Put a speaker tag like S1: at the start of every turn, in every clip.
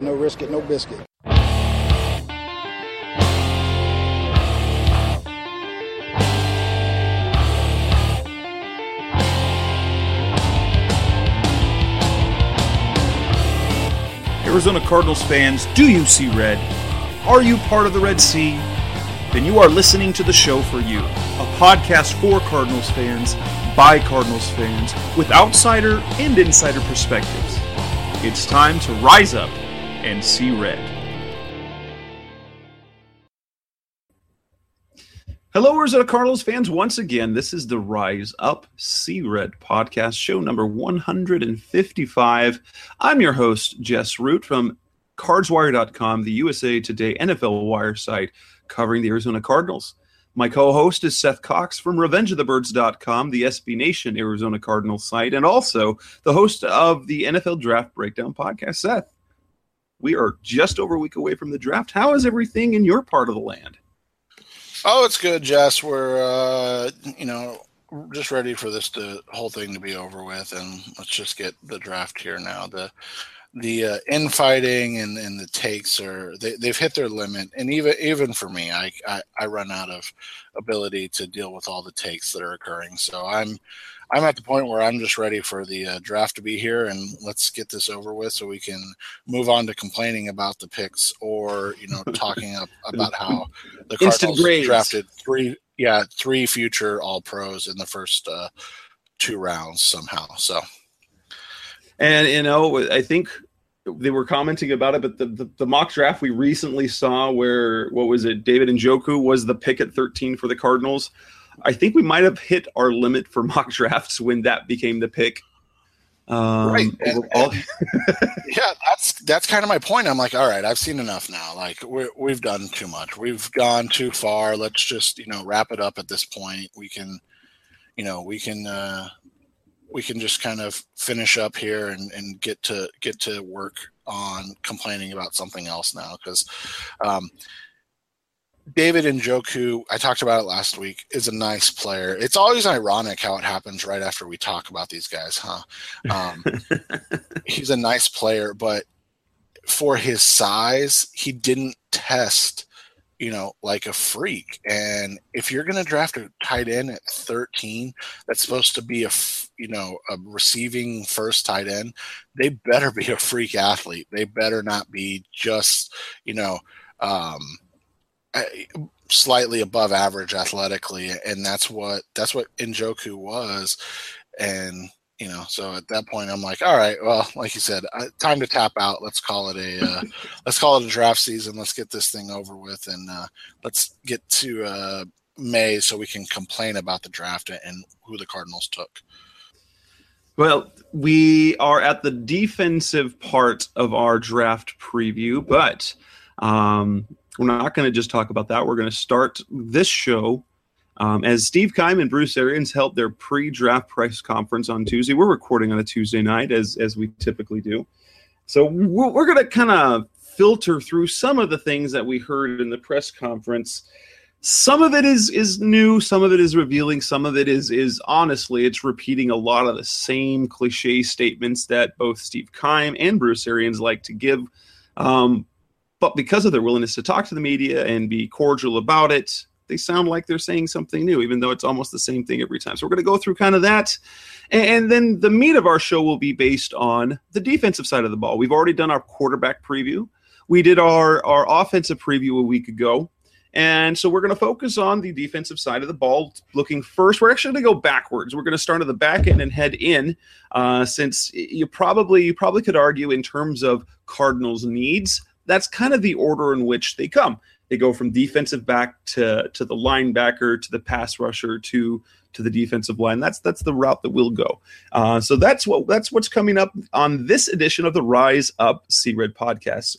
S1: No risk it, no biscuit.
S2: Arizona Cardinals fans, do you see red? Are you part of the Red Sea? Then you are listening to the show for you. A podcast for Cardinals fans, by Cardinals fans, with outsider and insider perspectives. It's time to rise up and see red. Hello, Arizona Cardinals fans. Once again, this is the Rise Up, See Red podcast, show number 155. I'm your host, Jess Root from CardsWire.com, the USA Today NFL Wire site covering the Arizona Cardinals. My co-host is Seth Cox from RevengeOfTheBirds.com, the SB Nation Arizona Cardinals site, and also the host of the NFL Draft Breakdown podcast. Seth, we are just over a week away from the draft. How is everything in your part of the land?
S3: Oh, it's good, Jess. We're, just ready for the whole thing to be over with, and let's just get the draft here now. The infighting and the takes they've hit their limit, and even for me, I run out of ability to deal with all the takes that are occurring. So I'm at the point where I'm just ready for the draft to be here, and let's get this over with so we can move on to complaining about the picks or talking about how the Cardinals drafted three future All-Pros in the first two rounds somehow. So.
S2: And, I think they were commenting about it, but the mock draft we recently saw where, David Njoku was the pick at 13 for the Cardinals. I think we might have hit our limit for mock drafts when that became the pick.
S3: Right. Yeah, that's kind of my point. I'm like, all right, I've seen enough now. Like we've done too much. We've gone too far. Let's just, wrap it up at this point. We can just kind of finish up here and get to work on complaining about something else now. Because David Njoku, I talked about it last week, is a nice player. It's always ironic how it happens right after we talk about these guys, huh? He's a nice player, but for his size, he didn't test like a freak. And if you're going to draft a tight end at 13, that's supposed to be a receiving first tight end, they better be a freak athlete. They better not be just, slightly above average athletically. And that's what Njoku was. And, so at that point I'm like, all right, well, like you said, time to tap out. Let's call it a draft season. Let's get this thing over with. And let's get to May so we can complain about the draft and who the Cardinals took.
S2: Well, we are at the defensive part of our draft preview, but we're not going to just talk about that. We're going to start this show as Steve Keim and Bruce Arians held their pre-draft press conference on Tuesday. We're recording on a Tuesday night, as we typically do. So we're going to kind of filter through some of the things that we heard in the press conference. Some of it is new, some of it is revealing, some of it is honestly, it's repeating a lot of the same cliche statements that both Steve Keim and Bruce Arians like to give. But because of their willingness to talk to the media and be cordial about it, they sound like they're saying something new, even though it's almost the same thing every time. So we're going to go through kind of that. And then the meat of our show will be based on the defensive side of the ball. We've already done our quarterback preview. We did our offensive preview a week ago. And so we're going to focus on the defensive side of the ball. Looking first, we're actually going to go backwards. We're going to start at the back end and head in, since you probably could argue in terms of Cardinals needs, that's kind of the order in which they come. They go from defensive back to the linebacker to the pass rusher to the defensive line. That's the route that we'll go. So that's what's coming up on this edition of the Rise Up See Red podcast.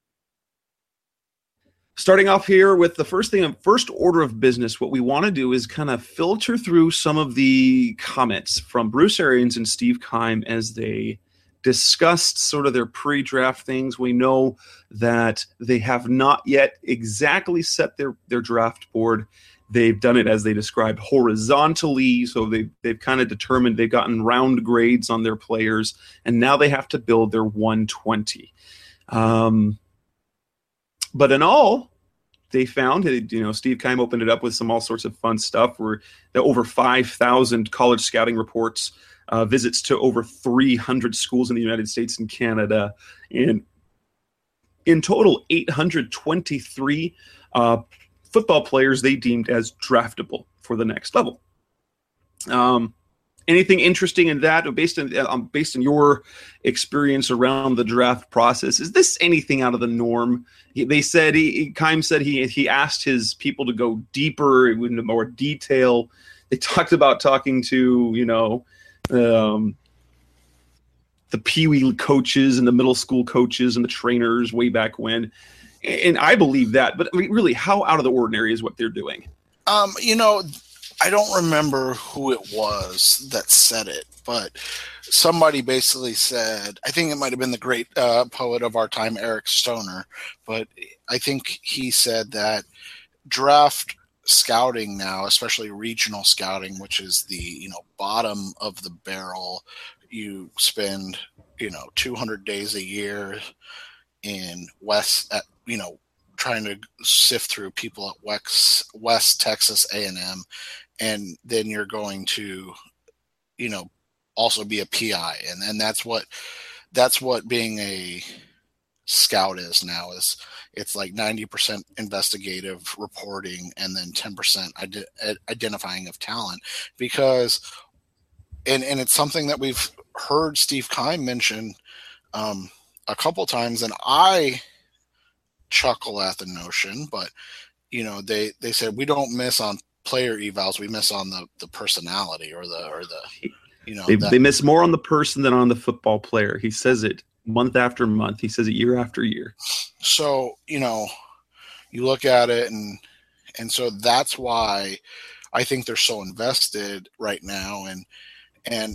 S2: Starting off here with the first order of business, what we want to do is kind of filter through some of the comments from Bruce Arians and Steve Keim as they discussed sort of their pre-draft things. We know that they have not yet exactly set their draft board. They've done it, as they described, horizontally. So they've kind of determined they've gotten round grades on their players, and now they have to build their 120. But in all, they found, Steve Keim opened it up with all sorts of fun stuff. Where there over 5,000 college scouting reports, visits to over 300 schools in the United States and Canada, and in total, 823 football players they deemed as draftable for the next level. Anything interesting in that, based on your experience around the draft process? Is this anything out of the norm? They said Keim said he asked his people to go deeper into more detail. They talked about talking to the Pee-wee coaches and the middle school coaches and the trainers way back when, and I believe that. But I mean, really, how out of the ordinary is what they're doing?
S3: I don't remember who it was that said it, but somebody basically said, I think it might have been the great poet of our time, Eric Stoner, but I think he said that draft scouting now, especially regional scouting, which is the bottom of the barrel, you spend 200 days a year in trying to sift through people at West Texas A&M, and then you're going to, also be a PI, and that's what being a scout is now. Is it's like 90% investigative reporting and then 10% identifying of talent, because, and it's something that we've heard Steve Keim mention a couple times, and I chuckle at the notion, but they said we don't miss on player evals, we miss on the personality or the
S2: they miss more on the person than on the football player. He says it month after month. He says it year after year.
S3: So you look at it, and so that's why I think they're so invested right now, and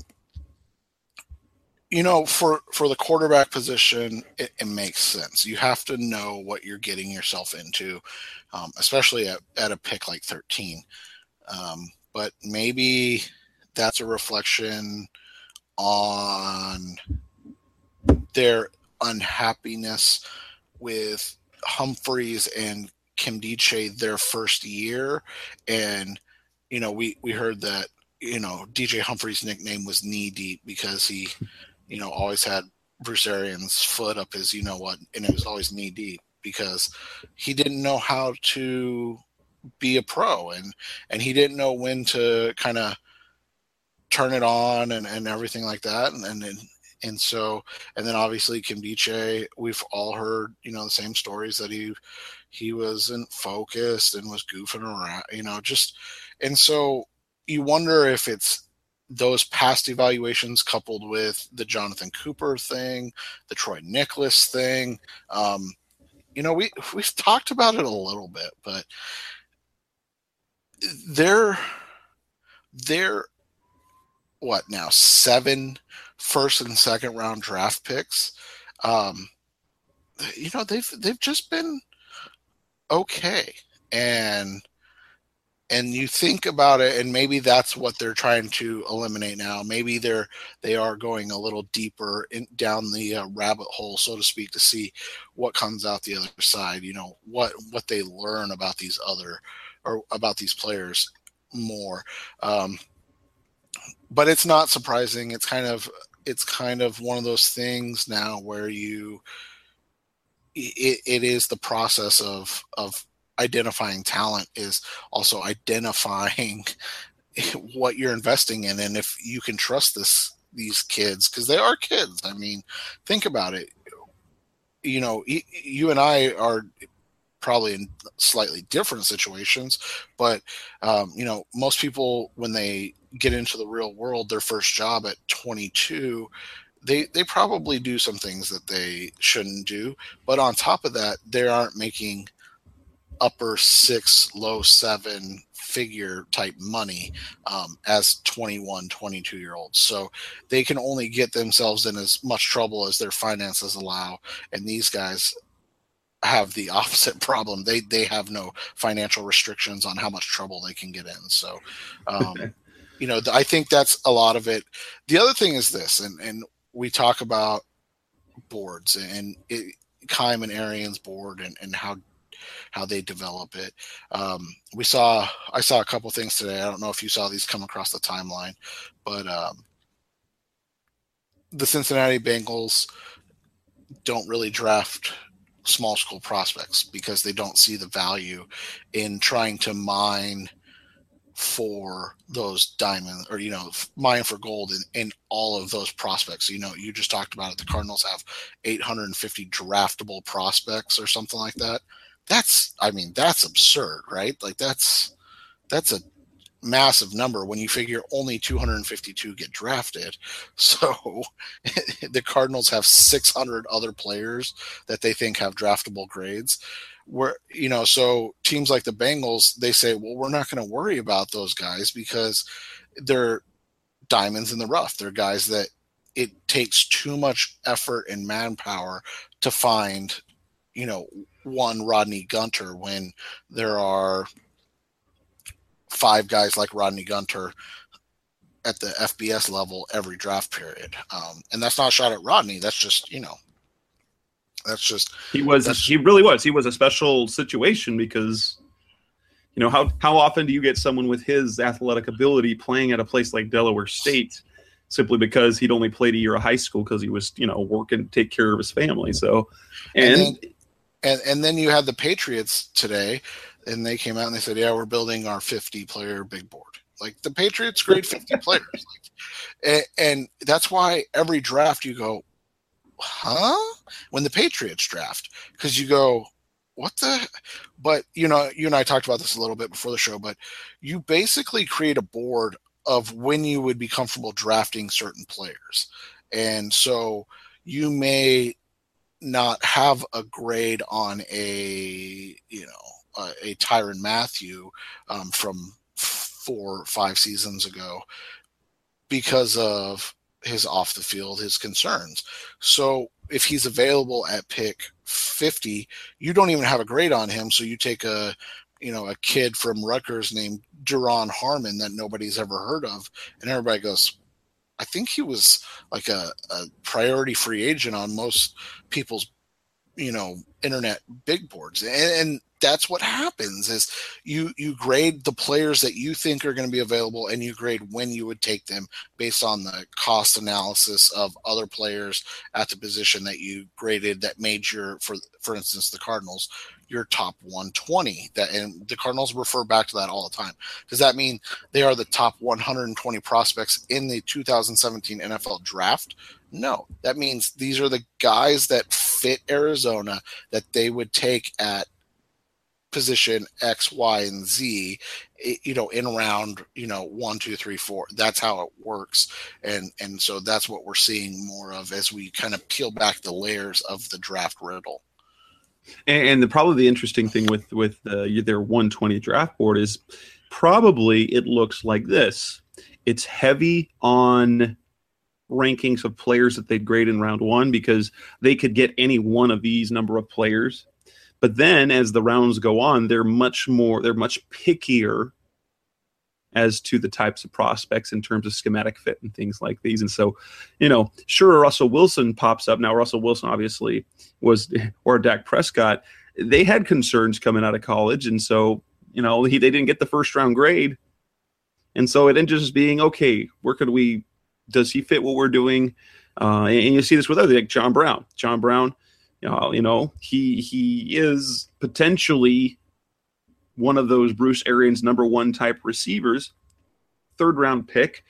S3: for the quarterback position, it makes sense. You have to know what you're getting yourself into, especially at a pick like 13. But maybe that's a reflection on their unhappiness with Humphreys and Nkemdiche their first year. And, we heard that, DJ Humphreys' nickname was Knee Deep because he always had Bruce Arians' foot up his, and it was always knee deep because he didn't know how to be a pro, and he didn't know when to kind of turn it on and everything like that. And then obviously Nkemdiche, we've all heard, the same stories that he wasn't focused and was goofing around, and so you wonder if it's those past evaluations coupled with the Jonathan Cooper thing, the Troy Nicholas thing. We've talked about it a little bit, but they're what now, 7 first and second round draft picks. They've just been okay. And you think about it, and maybe that's what they're trying to eliminate now. Maybe they are going a little deeper down the rabbit hole, so to speak, to see what comes out the other side. What they learn about these players more. But it's not surprising. It's kind of one of those things now where it is the process of identifying talent is also identifying what you're investing in, and if you can trust these kids, because they are kids. I mean, think about it. You and I are probably in slightly different situations, but most people, when they get into the real world, their first job at 22, they probably do some things that they shouldn't do, but on top of that, they aren't making upper 6, low 7 figure type money as 21, 22-year-olds. So they can only get themselves in as much trouble as their finances allow. And these guys have the opposite problem. They have no financial restrictions on how much trouble they can get in. So, I think that's a lot of it. The other thing is this, and we talk about boards, and Keim and Arian's board and how they develop it. I saw a couple things today. I don't know if you saw these come across the timeline, but the Cincinnati Bengals don't really draft small school prospects because they don't see the value in trying to mine for those diamonds, or mine for gold in all of those prospects. You just talked about it. The Cardinals have 850 draftable prospects or something like that. That's absurd, right? Like that's a massive number when you figure only 252 get drafted. So the Cardinals have 600 other players that they think have draftable grades. So teams like the Bengals, they say, well, we're not going to worry about those guys because they're diamonds in the rough. They're guys that it takes too much effort and manpower to find, one Rodney Gunter when there are 5 guys like Rodney Gunter at the FBS level every draft period. And that's not a shot at Rodney. That's just, he
S2: really was. He was a special situation because, how often do you get someone with his athletic ability playing at a place like Delaware State simply because he'd only played a year of high school because he was, working to take care of his family. So, and
S3: then you had the Patriots today, and they came out and they said, yeah, we're building our 50-player big board. Like, the Patriots grade 50 players. And that's why every draft you go, huh? When the Patriots draft, because you go, what the? But, you and I talked about this a little bit before the show, but you basically create a board of when you would be comfortable drafting certain players. And so you may not have a grade on a Tyrann Mathieu from 4 or 5 seasons ago because of his off the field, his concerns. So if he's available at pick 50, you don't even have a grade on him. So you take a kid from Rutgers named Duron Harmon that nobody's ever heard of, and everybody goes, I think he was like a priority free agent on most people's, internet big boards. And that's what happens is you grade the players that you think are going to be available, and you grade when you would take them based on the cost analysis of other players at the position that you graded that made for instance, the Cardinals, your top 120. And the Cardinals refer back to that all the time. Does that mean they are the top 120 prospects in the 2017 NFL draft? No, that means these are the guys that fit Arizona that they would take at position X, Y, and Z, in round, 1, 2, 3, 4. That's how it works. And so that's what we're seeing more of as we kind of peel back the layers of the draft riddle.
S2: And probably the interesting thing with their 120 draft board is probably it looks like this. It's heavy on rankings of players that they'd grade in round 1 because they could get any one of these number of players. But then as the rounds go on, they're much pickier as to the types of prospects in terms of schematic fit and things like these. And so, sure, Russell Wilson pops up. Now, Russell Wilson obviously or Dak Prescott, they had concerns coming out of college. And so, they didn't get the first round grade. And so it ended just being, okay, does he fit what we're doing? And you see this with others like John Brown. John Brown, he is potentially one of those Bruce Arians number 1 type receivers, 3rd round pick.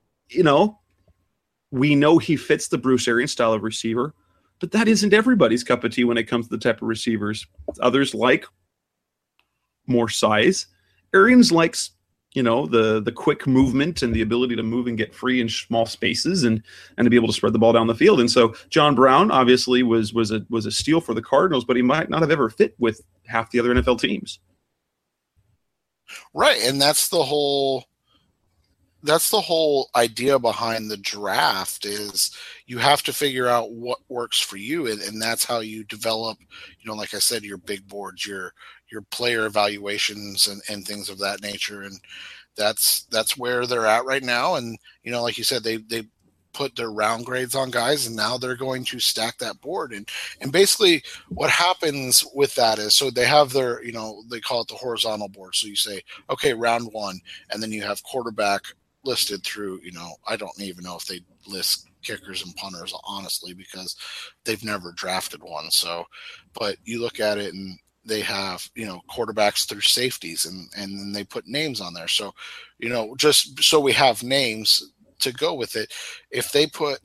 S2: We know he fits the Bruce Arians style of receiver, but that isn't everybody's cup of tea when it comes to the type of receivers. Others like more size. Arians likes, the quick movement and the ability to move and get free in small spaces and to be able to spread the ball down the field. And so John Brown obviously was a steal for the Cardinals, but he might not have ever fit with half the other NFL teams.
S3: Right, and that's the whole idea behind the draft is you have to figure out what works for you, and that's how you develop, like I said, your big boards, your player evaluations and things of that nature. And that's where they're at right now. And like you said, they put their round grades on guys, and now they're going to stack that board. And basically what happens with that is, so they have their, they call it the horizontal board. So you say, okay, round one, and then you have quarterback listed through, I don't even know if they list kickers and punters, honestly, because they've never drafted one. So, but you look at it and they have, quarterbacks through safeties, and then they put names on there. So, just so we have names to go with it. If they put,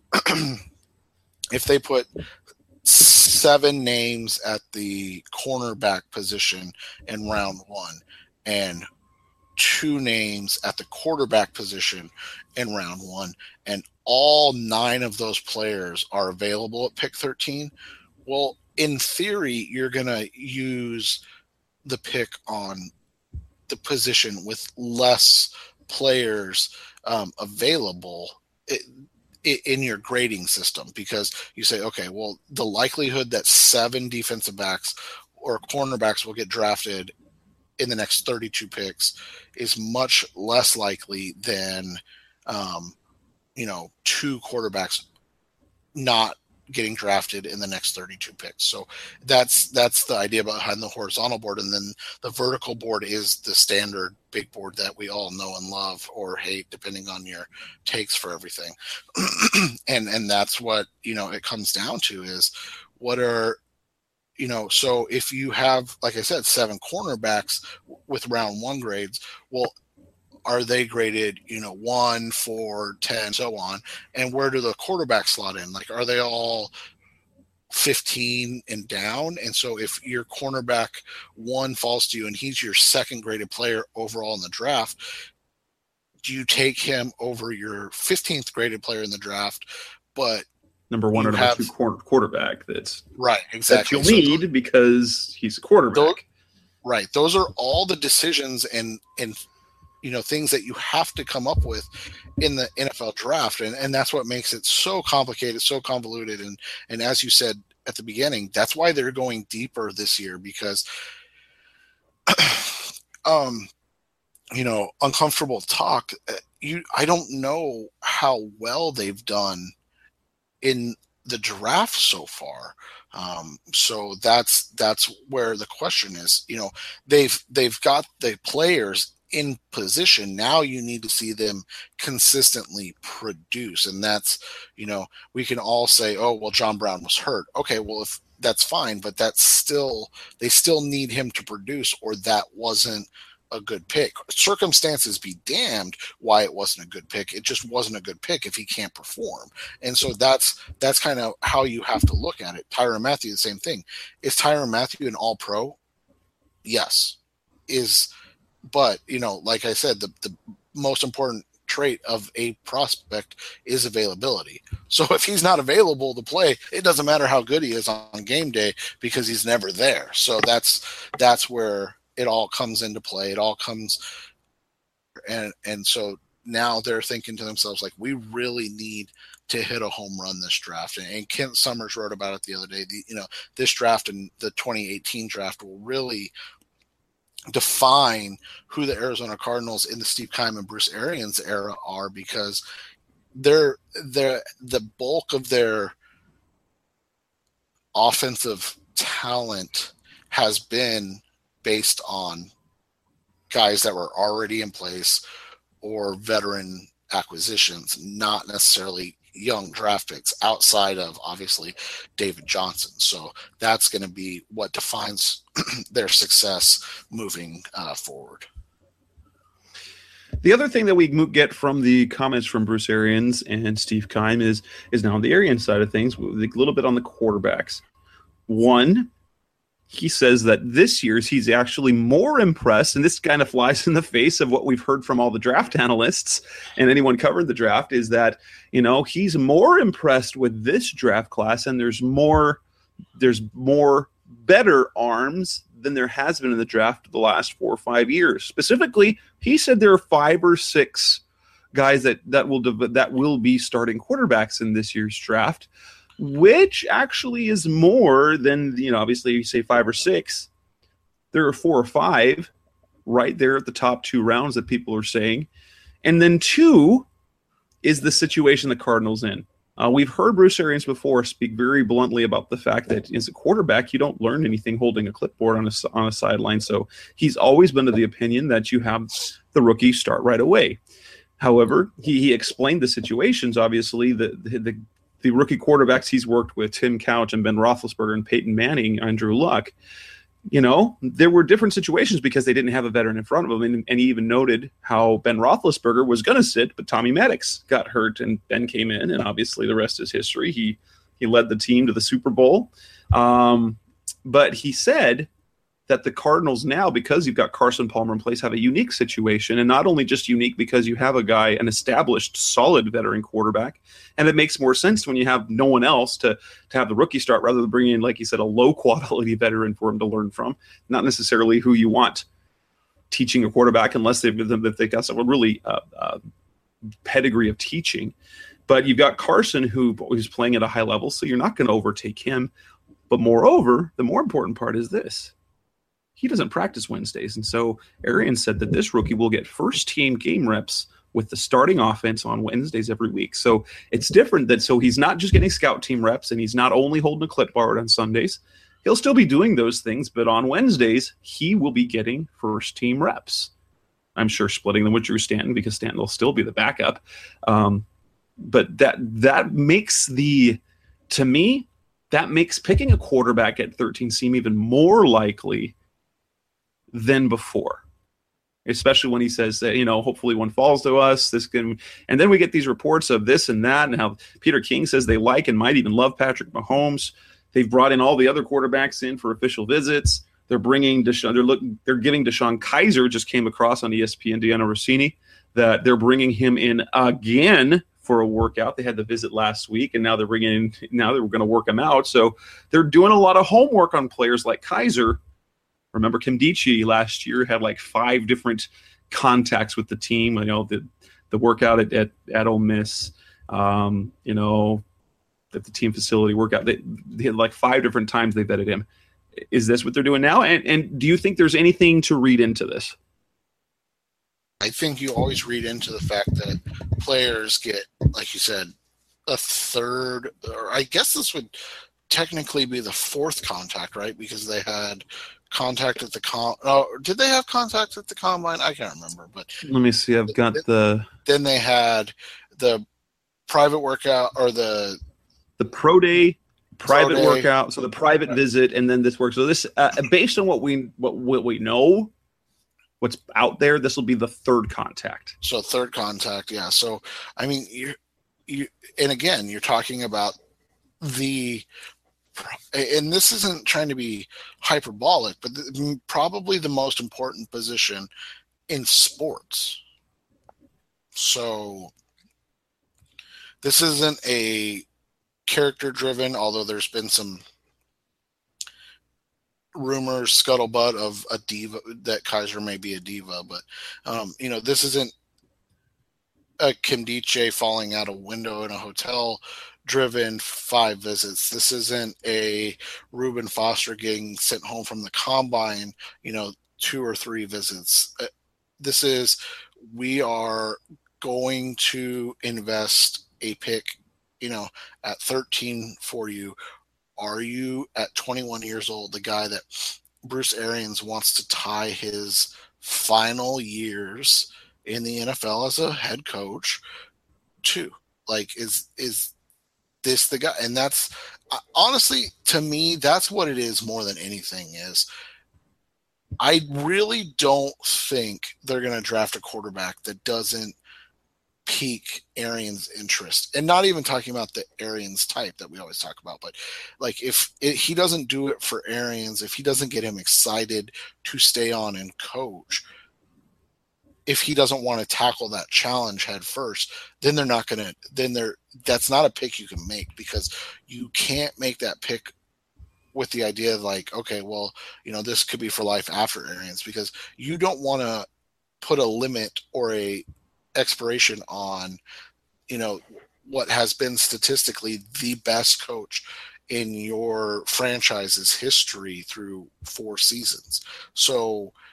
S3: 7 names at the cornerback position in round one, and 2 names at the quarterback position in round one, and all 9 of those players are available at pick 13, well, in theory, you're going to use the pick on the position with less players available in your grading system, because you say, okay, well, the likelihood that 7 defensive backs or cornerbacks will get drafted in the next 32 picks is much less likely than, 2 quarterbacks not getting drafted in the next 32 picks. So that's the idea behind the horizontal board. And then the vertical board is the standard big board that we all know and love or hate, depending on your takes for everything. and that's what, it comes down to is what are, so if you have, like I said, 7 cornerbacks with round one grades, well, are they graded, 1, 4, 10, so on? And where do the quarterbacks slot in? Like, are they all 15 and down? And so if your cornerback 1 falls to you and he's your second graded player overall in the draft, do you take him over your 15th graded player in the draft? But
S2: number 1 or number 2 quarterback that's
S3: right, exactly,
S2: that you'll need because he's a quarterback.
S3: Right. Those are all the decisions and things that you have to come up with in the NFL draft. And that's what makes it so complicated, so convoluted. And as you said at the beginning, that's why they're going deeper this year, because, uncomfortable talk. I don't know how well they've done in the draft so far. So that's where the question is, they've got the players in position. Now you need to see them consistently produce. And that's, we can all say, oh, well, John Brown was hurt. Okay, well, if that's fine, but they still need him to produce, or that wasn't a good pick. Circumstances be damned why it wasn't a good pick. It just wasn't a good pick if he can't perform. And so that's kind of how you have to look at it. Tyrann Mathieu, the same thing. Is Tyrann Mathieu an all-pro? Yes. But, like I said, the most important trait of a prospect is availability. So if he's not available to play, it doesn't matter how good he is on game day, because he's never there. So that's where it all comes into play. It all comes. And so now they're thinking to themselves, like, we really need to hit a home run this draft. And Kent Summers wrote about it the other day. This draft and the 2018 draft will really define who the Arizona Cardinals in the Steve Keim and Bruce Arians era are, because the bulk of their offensive talent has been based on guys that were already in place or veteran acquisitions, not necessarily young draft picks, outside of obviously David Johnson. So that's going to be what defines their success moving forward.
S2: The other thing that we get from the comments from Bruce Arians and Steve Keim is now on the Arians side of things, a little bit on the quarterbacks. One, he says that this year's he's actually more impressed, and this kind of flies in the face of what we've heard from all the draft analysts and anyone covering the draft, is that, he's more impressed with this draft class, and there's more better arms than there has been in the draft the last 4 or 5 years. Specifically, he said there are 5 or 6 guys that will be starting quarterbacks in this year's draft, which actually is more than, obviously you say 5 or 6. There are 4 or 5 right there at the top 2 rounds that people are saying. And then 2 is the situation the Cardinals in. We've heard Bruce Arians before speak very bluntly about the fact that as a quarterback, you don't learn anything holding a clipboard on a sideline. So he's always been of the opinion that you have the rookie start right away. However, he explained the situations. Obviously, the rookie quarterbacks he's worked with, Tim Couch and Ben Roethlisberger and Peyton Manning, Andrew Luck, there were different situations because they didn't have a veteran in front of them. And he even noted how Ben Roethlisberger was going to sit, but Tommy Maddox got hurt and Ben came in, and obviously the rest is history. He led the team to the Super Bowl. But he said that the Cardinals now, because you've got Carson Palmer in place, have a unique situation, and not only just unique because you have an established, solid veteran quarterback, and it makes more sense when you have no one else to have the rookie start rather than bringing in, like you said, a low-quality veteran for him to learn from, not necessarily who you want teaching a quarterback unless they've got some really pedigree of teaching. But you've got Carson who's playing at a high level, so you're not going to overtake him. But moreover, the more important part is this. He doesn't practice Wednesdays. And so Arians said that this rookie will get first-team game reps with the starting offense on Wednesdays every week. So it's different so he's not just getting scout team reps, and he's not only holding a clipboard on Sundays. He'll still be doing those things, but on Wednesdays, he will be getting first-team reps. I'm sure splitting them with Drew Stanton because Stanton will still be the backup. But that makes to me, that makes picking a quarterback at 13 seem even more likely than before, especially when he says that, hopefully one falls to us. And then we get these reports of this and that, and how Peter King says they like and might even love Patrick Mahomes. They've brought in all the other quarterbacks in for official visits. They're bringing they're giving DeShone Kizer, just came across on ESPN, Deanna Rossini, that they're bringing him in again for a workout. They had the visit last week, and now they're going to work him out. So they're doing a lot of homework on players like Kizer. Remember, Kimdichie last year had like 5 different contacts with the team. The workout at Ole Miss, at the team facility workout. They had like 5 different times they vetted him. Is this what they're doing now? And do you think there's anything to read into this?
S3: I think you always read into the fact that players get, like you said, a third, or I guess this would technically be the 4th contact, right? Because they had contact at the did they have contact at the combine? I can't remember, but
S2: let me see. I've got
S3: then they had the private workout, or the
S2: pro day, private workout, so the private visit, and then this work. So this, based on what we know, what's out there, this will be the 3rd contact.
S3: So 3rd contact, yeah. So I mean, you and again, you're talking about and this isn't trying to be hyperbolic, but probably the most important position in sports. So this isn't a character-driven, although there's been some rumors, scuttlebutt of a diva, that Kizer may be a diva, but this isn't a Kimdichie falling out a window in a hotel driven 5 visits. This isn't a Reuben Foster getting sent home from the combine, 2 or 3 visits. This is, we are going to invest a pick, at 13 for you. Are you at 21 years old, the guy that Bruce Arians wants to tie his final years in the NFL as a head coach to? Like, is this the guy? And that's honestly, to me, that's what it is more than anything. Is I really don't think they're going to draft a quarterback that doesn't pique Arians' interest. And not even talking about the Arians type that we always talk about, but like if he doesn't do it for Arians, if he doesn't get him excited to stay on and coach, if he doesn't want to tackle that challenge head first, then they're not going to, that's not a pick you can make, because you can't make that pick with the idea of like, okay, well, this could be for life after Arians, because you don't want to put a limit or a expiration on, what has been statistically the best coach in your franchise's history through 4 seasons. So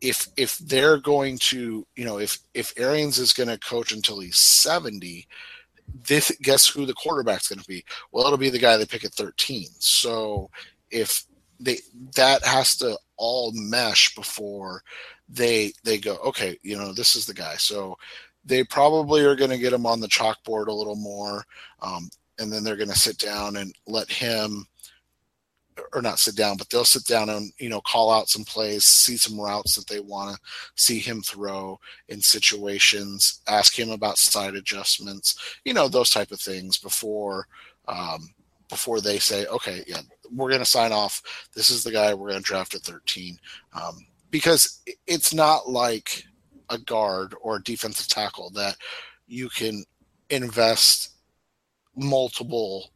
S3: if they're going to, if Arians is going to coach until he's 70, guess who the quarterback's going to be? Well, it'll be the guy they pick at 13. So if that has to all mesh before they go, okay, this is the guy. So they probably are going to get him on the chalkboard a little more, and then they're going to sit down and let him, or not sit down, but they'll sit down and, call out some plays, see some routes that they want to see him throw in situations, ask him about side adjustments, those type of things before they say, okay, yeah, we're going to sign off. This is the guy we're going to draft at 13. Because it's not like a guard or a defensive tackle that you can invest multiple,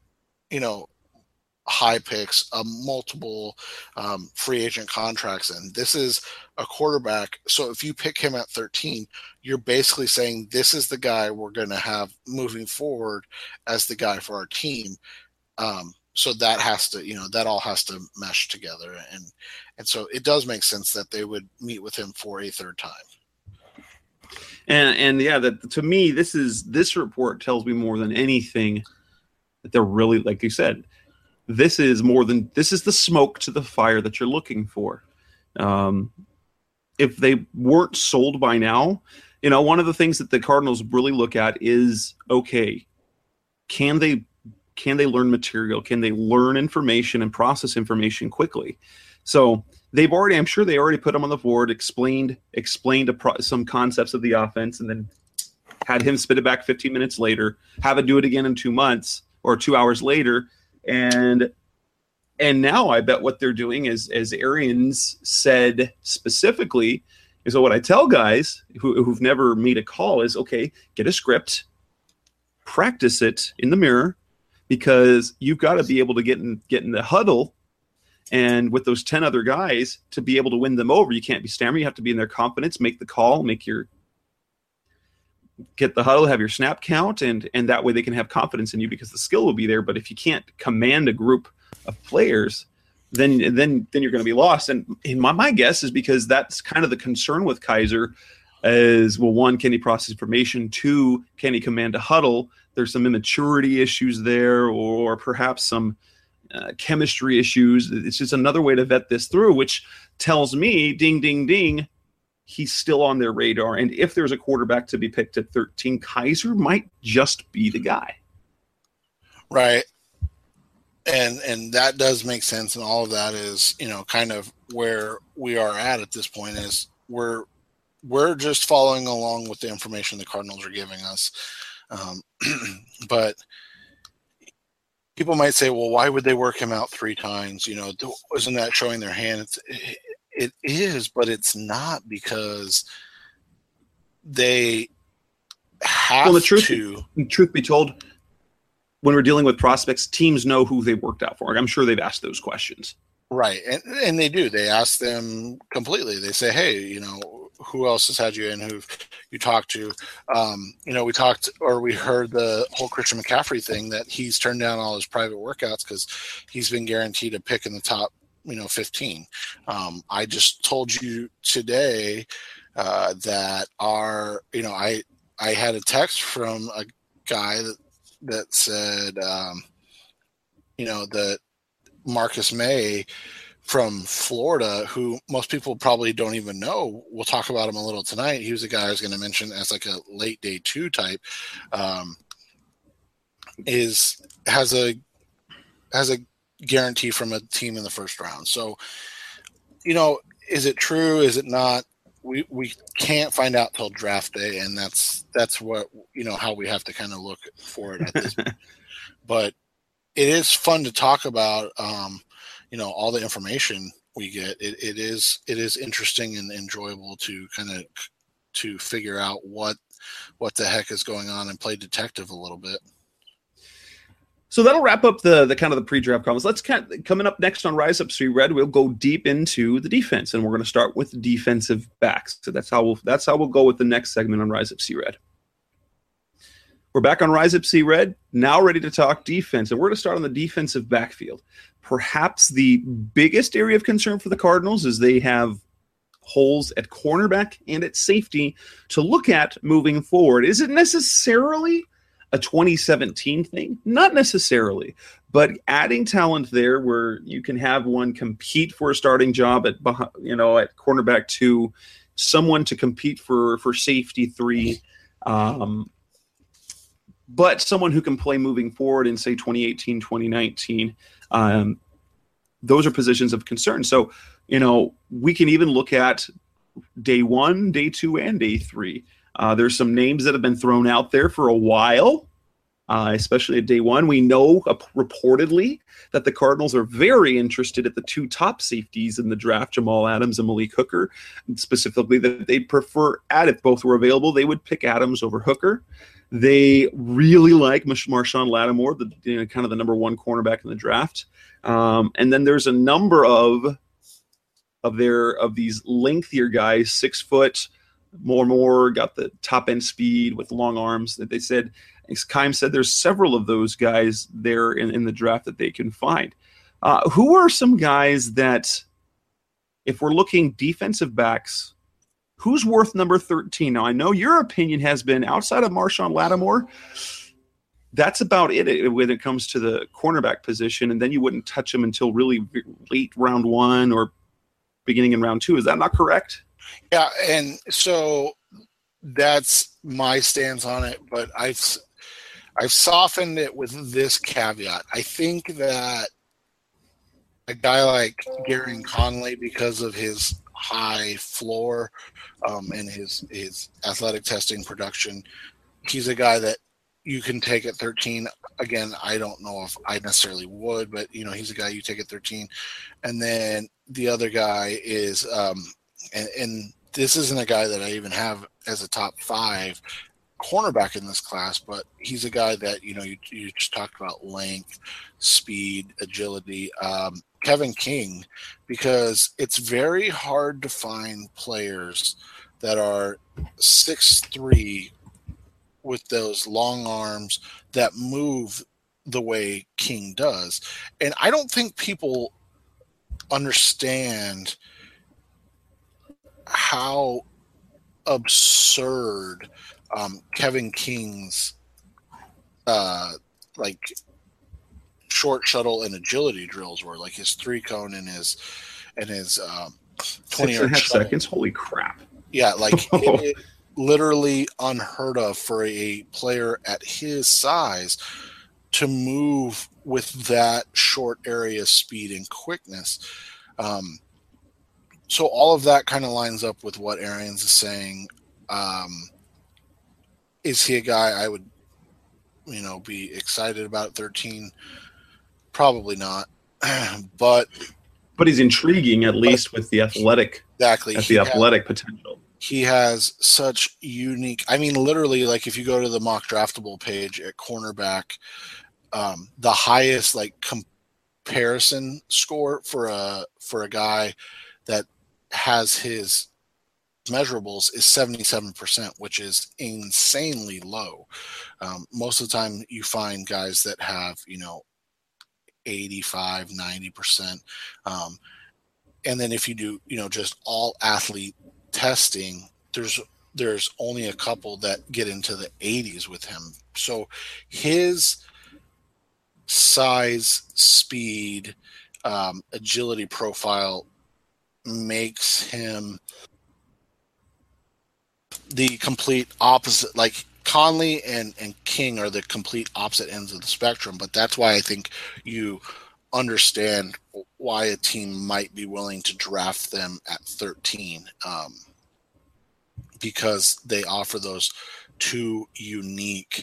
S3: high picks, multiple free agent contracts in. This is a quarterback. So if you pick him at 13, you're basically saying this is the guy we're going to have moving forward as the guy for our team. So that has to, that all has to mesh together. And so it does make sense that they would meet with him for a third time.
S2: And yeah, that to me, this report tells me more than anything that they're really, like you said, this is the smoke to the fire that you're looking for. If they weren't sold by now, one of the things that the Cardinals really look at is, okay, can they learn material? Can they learn information and process information quickly? So I'm sure they already put him on the board, explained some concepts of the offense, and then had him spit it back 15 minutes later, have it do it again in 2 months or 2 hours later. And now I bet what they're doing is, as Arians said specifically, is what I tell guys who've never made a call is, okay, get a script, practice it in the mirror, because you've got to be able to get in the huddle and with those 10 other guys to be able to win them over. You can't be stammering. You have to be in their confidence, make the call, get the huddle, have your snap count, and that way they can have confidence in you because the skill will be there. But if you can't command a group of players, then you're going to be lost. And my guess is because that's kind of the concern with Kizer is, well, one, can he process information? Two, can he command a huddle? There's some immaturity issues there, or perhaps some chemistry issues. It's just another way to vet this through, which tells me, ding, ding, ding, he's still on their radar. And if there's a quarterback to be picked at 13, Kizer might just be the guy.
S3: Right. And that does make sense. And all of that is, kind of where we are at this point is we're just following along with the information the Cardinals are giving us. But people might say, well, why would they work him out 3 times? Isn't that showing their hand? It is, but it's not, because they have truth
S2: be told, when we're dealing with prospects, teams know who they worked out for. I'm sure they've asked those questions.
S3: Right. And they do. They ask them completely. They say, hey, who else has had you in, who you talked to? We heard the whole Christian McCaffrey thing, that he's turned down all his private workouts because he's been guaranteed a pick in the top 15. I just told you today that I had a text from a guy that said that Marcus May from Florida, who most people probably don't even know, we'll talk about him a little tonight. He was a guy I was going to mention as like a late day 2 type, has a guarantee from a team in the first round. So, is it true? Is it not? We can't find out till draft day, and that's what how we have to kind of look for it at this point. But it is fun to talk about. All the information we get. It is interesting and enjoyable to kind of to figure out what the heck is going on and play detective a little bit.
S2: So that'll wrap up the kind of the pre-draft comments. Let's coming up next on Rise Up See Red, we'll go deep into the defense, and we're going to start with defensive backs. So that's how we'll go with the next segment on Rise Up See Red. We're back on Rise Up See Red, now ready to talk defense, and we're going to start on the defensive backfield. Perhaps the biggest area of concern for the Cardinals is they have holes at cornerback and at safety to look at moving forward. Is it necessarily a 2017 thing? Not necessarily, but adding talent there where you can have one compete for a starting job at cornerback 2, someone to compete for safety 3, but someone who can play moving forward in, say, 2018, 2019. Those are positions of concern. So, we can even look at day 1, day 2, and day 3. There's some names that have been thrown out there for a while, especially at day 1. We know reportedly that the Cardinals are very interested at the 2 top safeties in the draft, Jamal Adams and Malik Hooker, specifically that they prefer if both were available, they would pick Adams over Hooker. They really like Marshawn Lattimore, kind of the number 1 cornerback in the draft. And then there's a number of these lengthier guys, 6 foot, more, got the top end speed with long arms that they said. As Keim said, there's several of those guys there in the draft that they can find. Who are some guys that, if we're looking defensive backs, who's worth number 13? Now, I know your opinion has been outside of Marshawn Lattimore, that's about it when it comes to the cornerback position, and then you wouldn't touch him until really late round 1 or beginning in round 2. Is that not correct?
S3: Yeah, and so that's my stance on it, but I've softened it with this caveat. I think that a guy like Gareon Conley, because of his high floor and his athletic testing production, he's a guy that you can take at 13. Again, I don't know if I necessarily would, but he's a guy you take at 13. And then the other guy is, and this isn't a guy that I even have as a top 5 cornerback in this class, but he's a guy that, you just talked about length, speed, agility, Kevin King, because it's very hard to find players that are 6'3" with those long arms that move the way King does. And I don't think people understand how absurd Kevin King's short shuttle and agility drills were, like his 3-cone and his 20
S2: seconds. Holy crap.
S3: Yeah, it literally unheard of for a player at his size to move with that short area speed and quickness. So all of that kind of lines up with what Arians is saying. Is he a guy I would, be excited about at 13? Probably not. but
S2: he's intriguing, at least with the athletic.
S3: Exactly.
S2: The athletic potential.
S3: He has such unique. I mean, literally, if you go to the mock draftable page at cornerback, the highest comparison score for a guy that has his measurables is 77%, which is insanely low. Most of the time, you find guys that have 85, 90%, and then if you do just all athlete testing, there's only a couple that get into the 80s with him. So his size, speed, agility profile makes him the complete opposite. Like Conley and King are the complete opposite ends of the spectrum, but that's why I think you understand why a team might be willing to draft them at 13, because they offer those 2 unique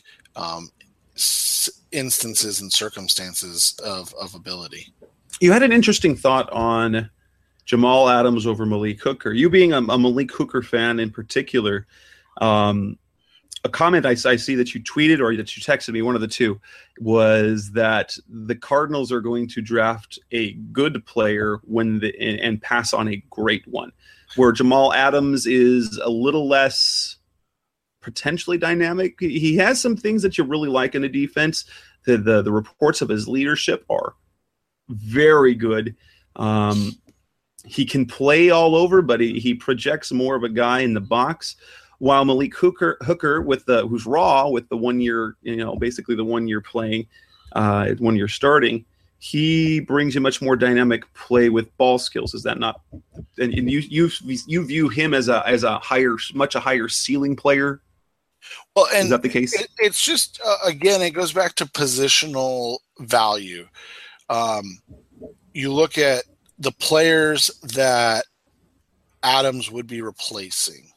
S3: instances and circumstances of ability.
S2: You had an interesting thought on Jamal Adams over Malik Hooker. You being a Malik Hooker fan in particular, a comment I see that you tweeted or that you texted me, one of the two, was that the Cardinals are going to draft a good player and pass on a great one, where Jamal Adams is a little less potentially dynamic. He has some things that you really like in the defense. The reports of his leadership are very good. he can play all over, but he projects more of a guy in the box. While Malik Hooker with who's raw with the 1 year, basically the 1 year playing, 1 year starting, he brings you much more dynamic play with ball skills. Is that not? And you view him as a much higher ceiling player.
S3: Well, and
S2: is that the case?
S3: It's just again, it goes back to positional value. You look at the players that Adams would be replacing.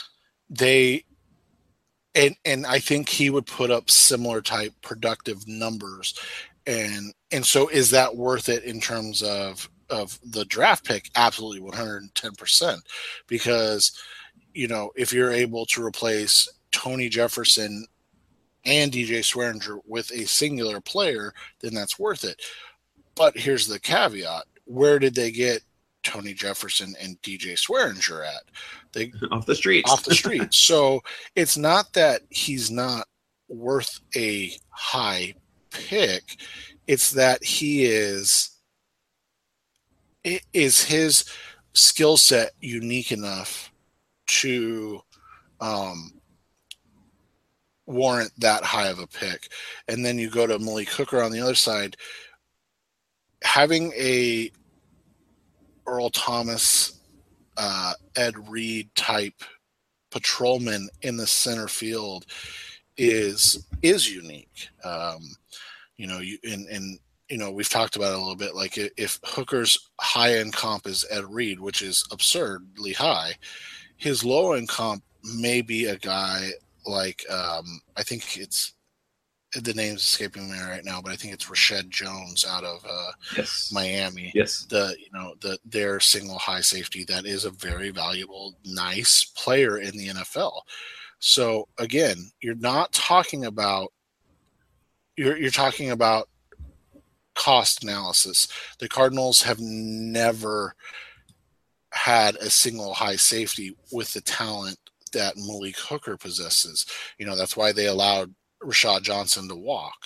S3: And I think he would put up similar type productive numbers. And so is that worth it in terms of the draft pick? Absolutely 110%. Because, if you're able to replace Tony Jefferson and DJ Swearinger with a singular player, then that's worth it. But here's the caveat. Where did they get Tony Jefferson and DJ Swearinger at?
S2: Off the streets.
S3: Off the streets. So it's not that he's not worth a high pick. It's that is his skill set unique enough to warrant that high of a pick. And then you go to Malik Hooker on the other side. Having a Earl Thomas, Ed Reed type patrolman in the center field is unique. We've talked about it a little bit. Like if Hooker's high end comp is Ed Reed, which is absurdly high, his low end comp may be a guy like I think it's, the name's escaping me right now, but I think it's Rashad Jones out of Miami.
S2: Yes.
S3: Their single high safety that is a very valuable, nice player in the NFL. So again, you're not talking about you're talking about cost analysis. The Cardinals have never had a single high safety with the talent that Malik Hooker possesses. That's why they allowed Rashad Johnson to walk.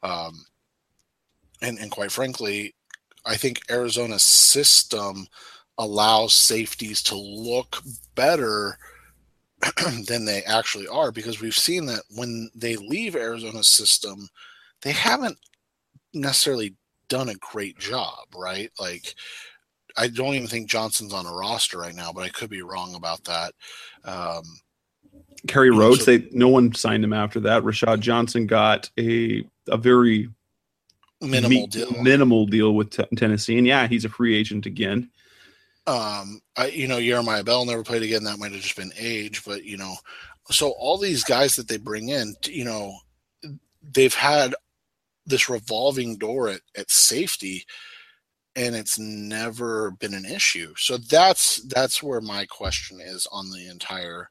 S3: And quite frankly, I think Arizona's system allows safeties to look better than they actually are, because we've seen that when they leave Arizona's system, they haven't necessarily done a great job, right? Like, I don't even think Johnson's on a roster right now, but I could be wrong about that.
S2: Kerry Rhodes, no one signed him after that. Rashad Johnson got a very minimal deal with Tennessee, and yeah, he's a free agent again.
S3: Jeremiah Bell never played again. That might have just been age, but so all these guys that they bring in, they've had this revolving door at safety, and it's never been an issue. So that's where my question is on the entire.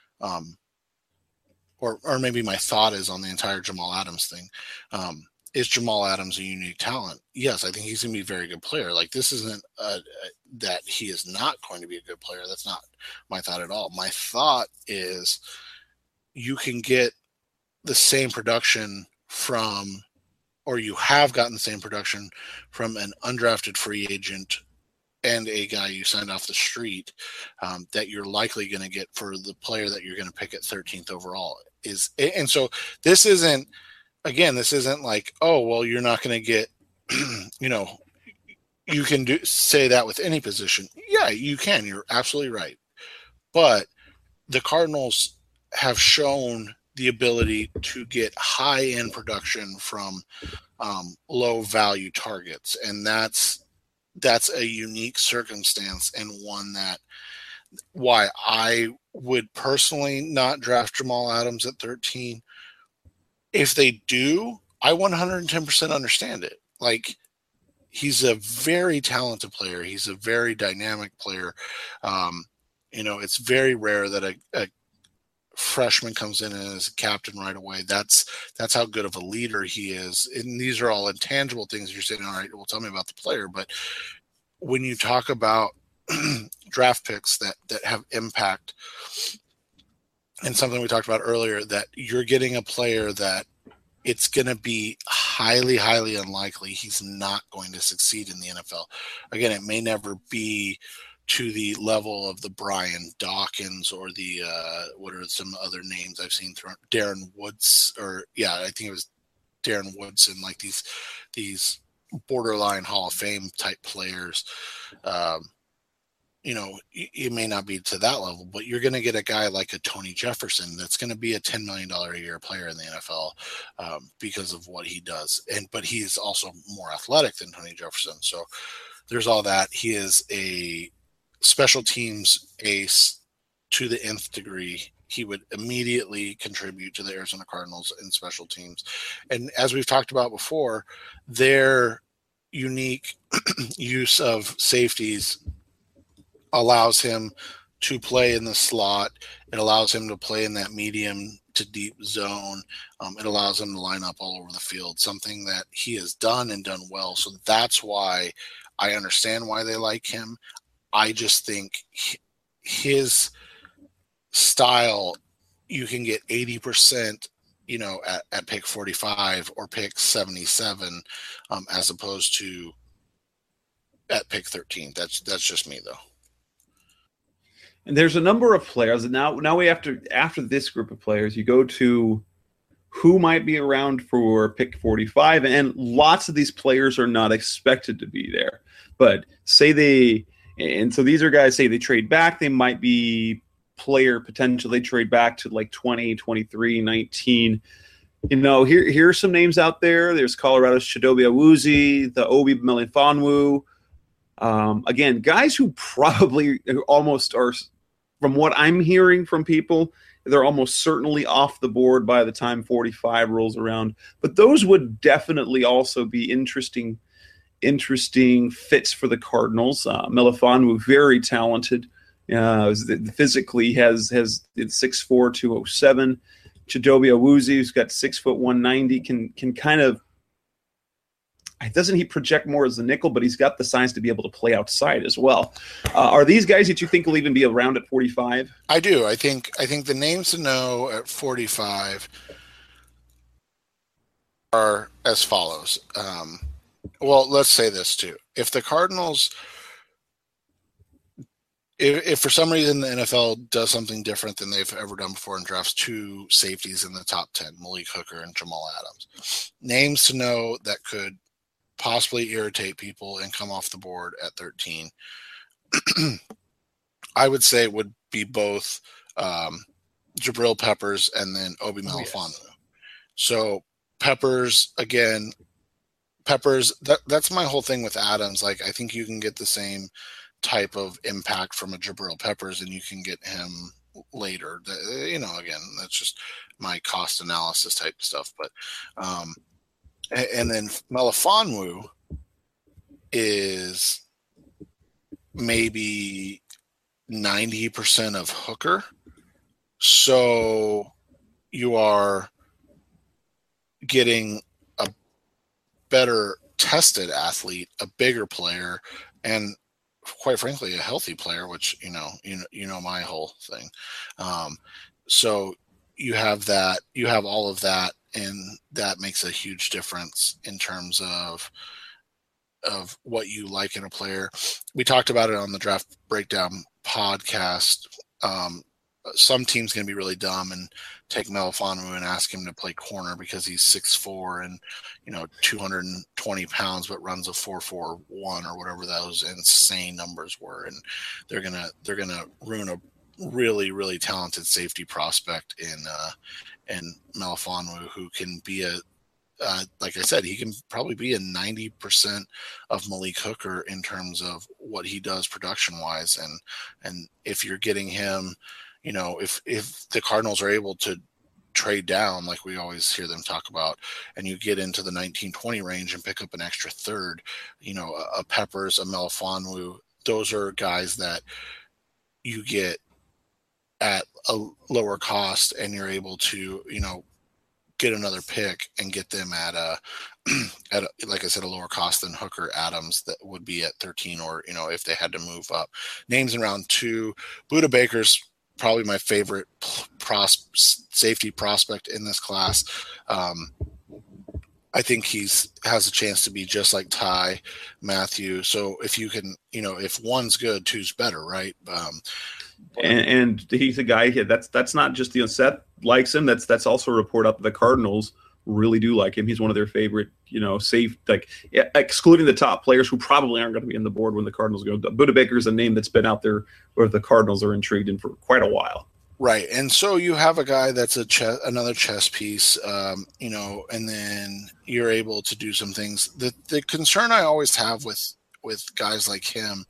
S3: Or maybe my thought is on the entire Jamal Adams thing. Is Jamal Adams a unique talent? Yes, I think he's going to be a very good player. Like, this isn't that he is not going to be a good player. That's not my thought at all. My thought is you can get the same production or you have gotten the same production from an undrafted free agent and a guy you signed off the street that you're likely going to get for the player that you're going to pick at 13th overall. And so this isn't like, oh, well, you're not going to get, you can say that with any position. Yeah, you can. You're absolutely right. But the Cardinals have shown the ability to get high-end production from low-value targets, and that's a unique circumstance, and one that why I would personally not draft Jamal Adams at 13. If they do, I 110% understand it. Like, he's a very talented player. He's a very dynamic player. It's very rare that a freshman comes in and is a captain right away. That's how good of a leader he is. And these are all intangible things. You're saying, all right, well, tell me about the player. But when you talk about draft picks that have impact, and something we talked about earlier, that you're getting a player that it's going to be highly, highly unlikely he's not going to succeed in the NFL. Again, it may never be to the level of the Brian Dawkins or the what are some other names I've seen thrown, Darren Woods, or I think it was Darren Woodson, like these borderline Hall of Fame type players. It may not be to that level, but you're going to get a guy like a Tony Jefferson that's going to be a $10 million a year player in the NFL because of what he does. But he is also more athletic than Tony Jefferson. So there's all that. He is a special teams ace to the nth degree. He would immediately contribute to the Arizona Cardinals in special teams. And as we've talked about before, their unique use of safeties allows him to play in the slot. It allows him to play in that medium to deep zone. It allows him to line up all over the field, something that he has done and done well. So that's why I understand why they like him. I just think his style, you can get 80%, at pick 45 or pick 77, as opposed to at pick 13. That's just me, though.
S2: And there's a number of players, and now we have to, after this group of players, you go to who might be around for pick 45, and lots of these players are not expected to be there. But so these are guys, say they trade back, they might be player potential, they trade back to like 20, 23, 19. Here are some names out there. There's Colorado's Chidobe Awuzie, the Obi Melifonwu. Again, guys who probably almost are, from what I'm hearing from people, they're almost certainly off the board by the time 45 rolls around. But those would definitely also be interesting fits for the Cardinals. Melifonwu, very talented. Physically has 6'4", 207. Chidobe Awuzie, who's got 6', 190, can kind of, doesn't he project more as the nickel, but he's got the size to be able to play outside as well. Are these guys that you think will even be around at 45?
S3: I do. I think the names to know at 45 are as follows. Well, let's say this too. If the Cardinals, if for some reason the NFL does something different than they've ever done before and drafts two safeties in the top 10, Malik Hooker and Jamal Adams, names to know that could possibly irritate people and come off the board at 13, I would say it would be both Jabril Peppers and then Obi Melifonwu. Yes. So Peppers, that's my whole thing with Adams. Like, I think you can get the same type of impact from a Jabril Peppers and you can get him later. Again, that's just my cost analysis type stuff. But and then Melifonwu is maybe 90% of Hooker. So you are getting a better tested athlete, a bigger player, and quite frankly, a healthy player, which, my whole thing. So you have that, you have all of that, and that makes a huge difference in terms of what you like in a player. We talked about it on the Draft Breakdown podcast. Some teams going to be really dumb and take Melifonwu and ask him to play corner because he's 6'4" and 220 pounds, but runs a 4.41 or whatever those insane numbers were, and they're gonna ruin a really, really talented safety prospect in Melifonwu, who can be like I said, he can probably be a 90% of Malik Hooker in terms of what he does production wise, and if you're getting him. If the Cardinals are able to trade down, like we always hear them talk about, and you get into the 19-20 range and pick up an extra third, a Peppers, a Melifonwu, those are guys that you get at a lower cost, and you're able to, get another pick and get them at like I said, a lower cost than Hooker, Adams, that would be at 13, or, if they had to move up. Names in round 2, Budda Baker's probably my favorite safety prospect in this class. I think has a chance to be just like Ty Matthew. So if you can, if one's good, two's better, right?
S2: And he's a guy that's not just Seth likes him. That's also a report up the Cardinals really do like him. He's one of their favorite, safe, excluding the top players who probably aren't going to be in the board when the Cardinals go. Buda Baker is a name that's been out there where the Cardinals are intrigued in for quite a while.
S3: Right. And so you have a guy that's another chess piece, and then you're able to do some things. The concern I always have with guys like him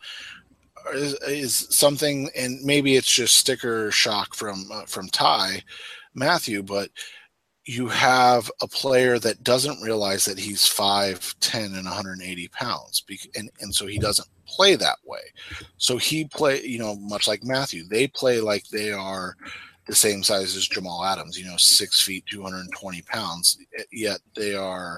S3: is something, and maybe it's just sticker shock from Ty Matthew, but you have a player that doesn't realize that he's 5'10" and 180 pounds, and so he doesn't play that way. So he much like Matthew, they play like they are the same size as Jamal Adams, 6 feet, 220 pounds, yet they are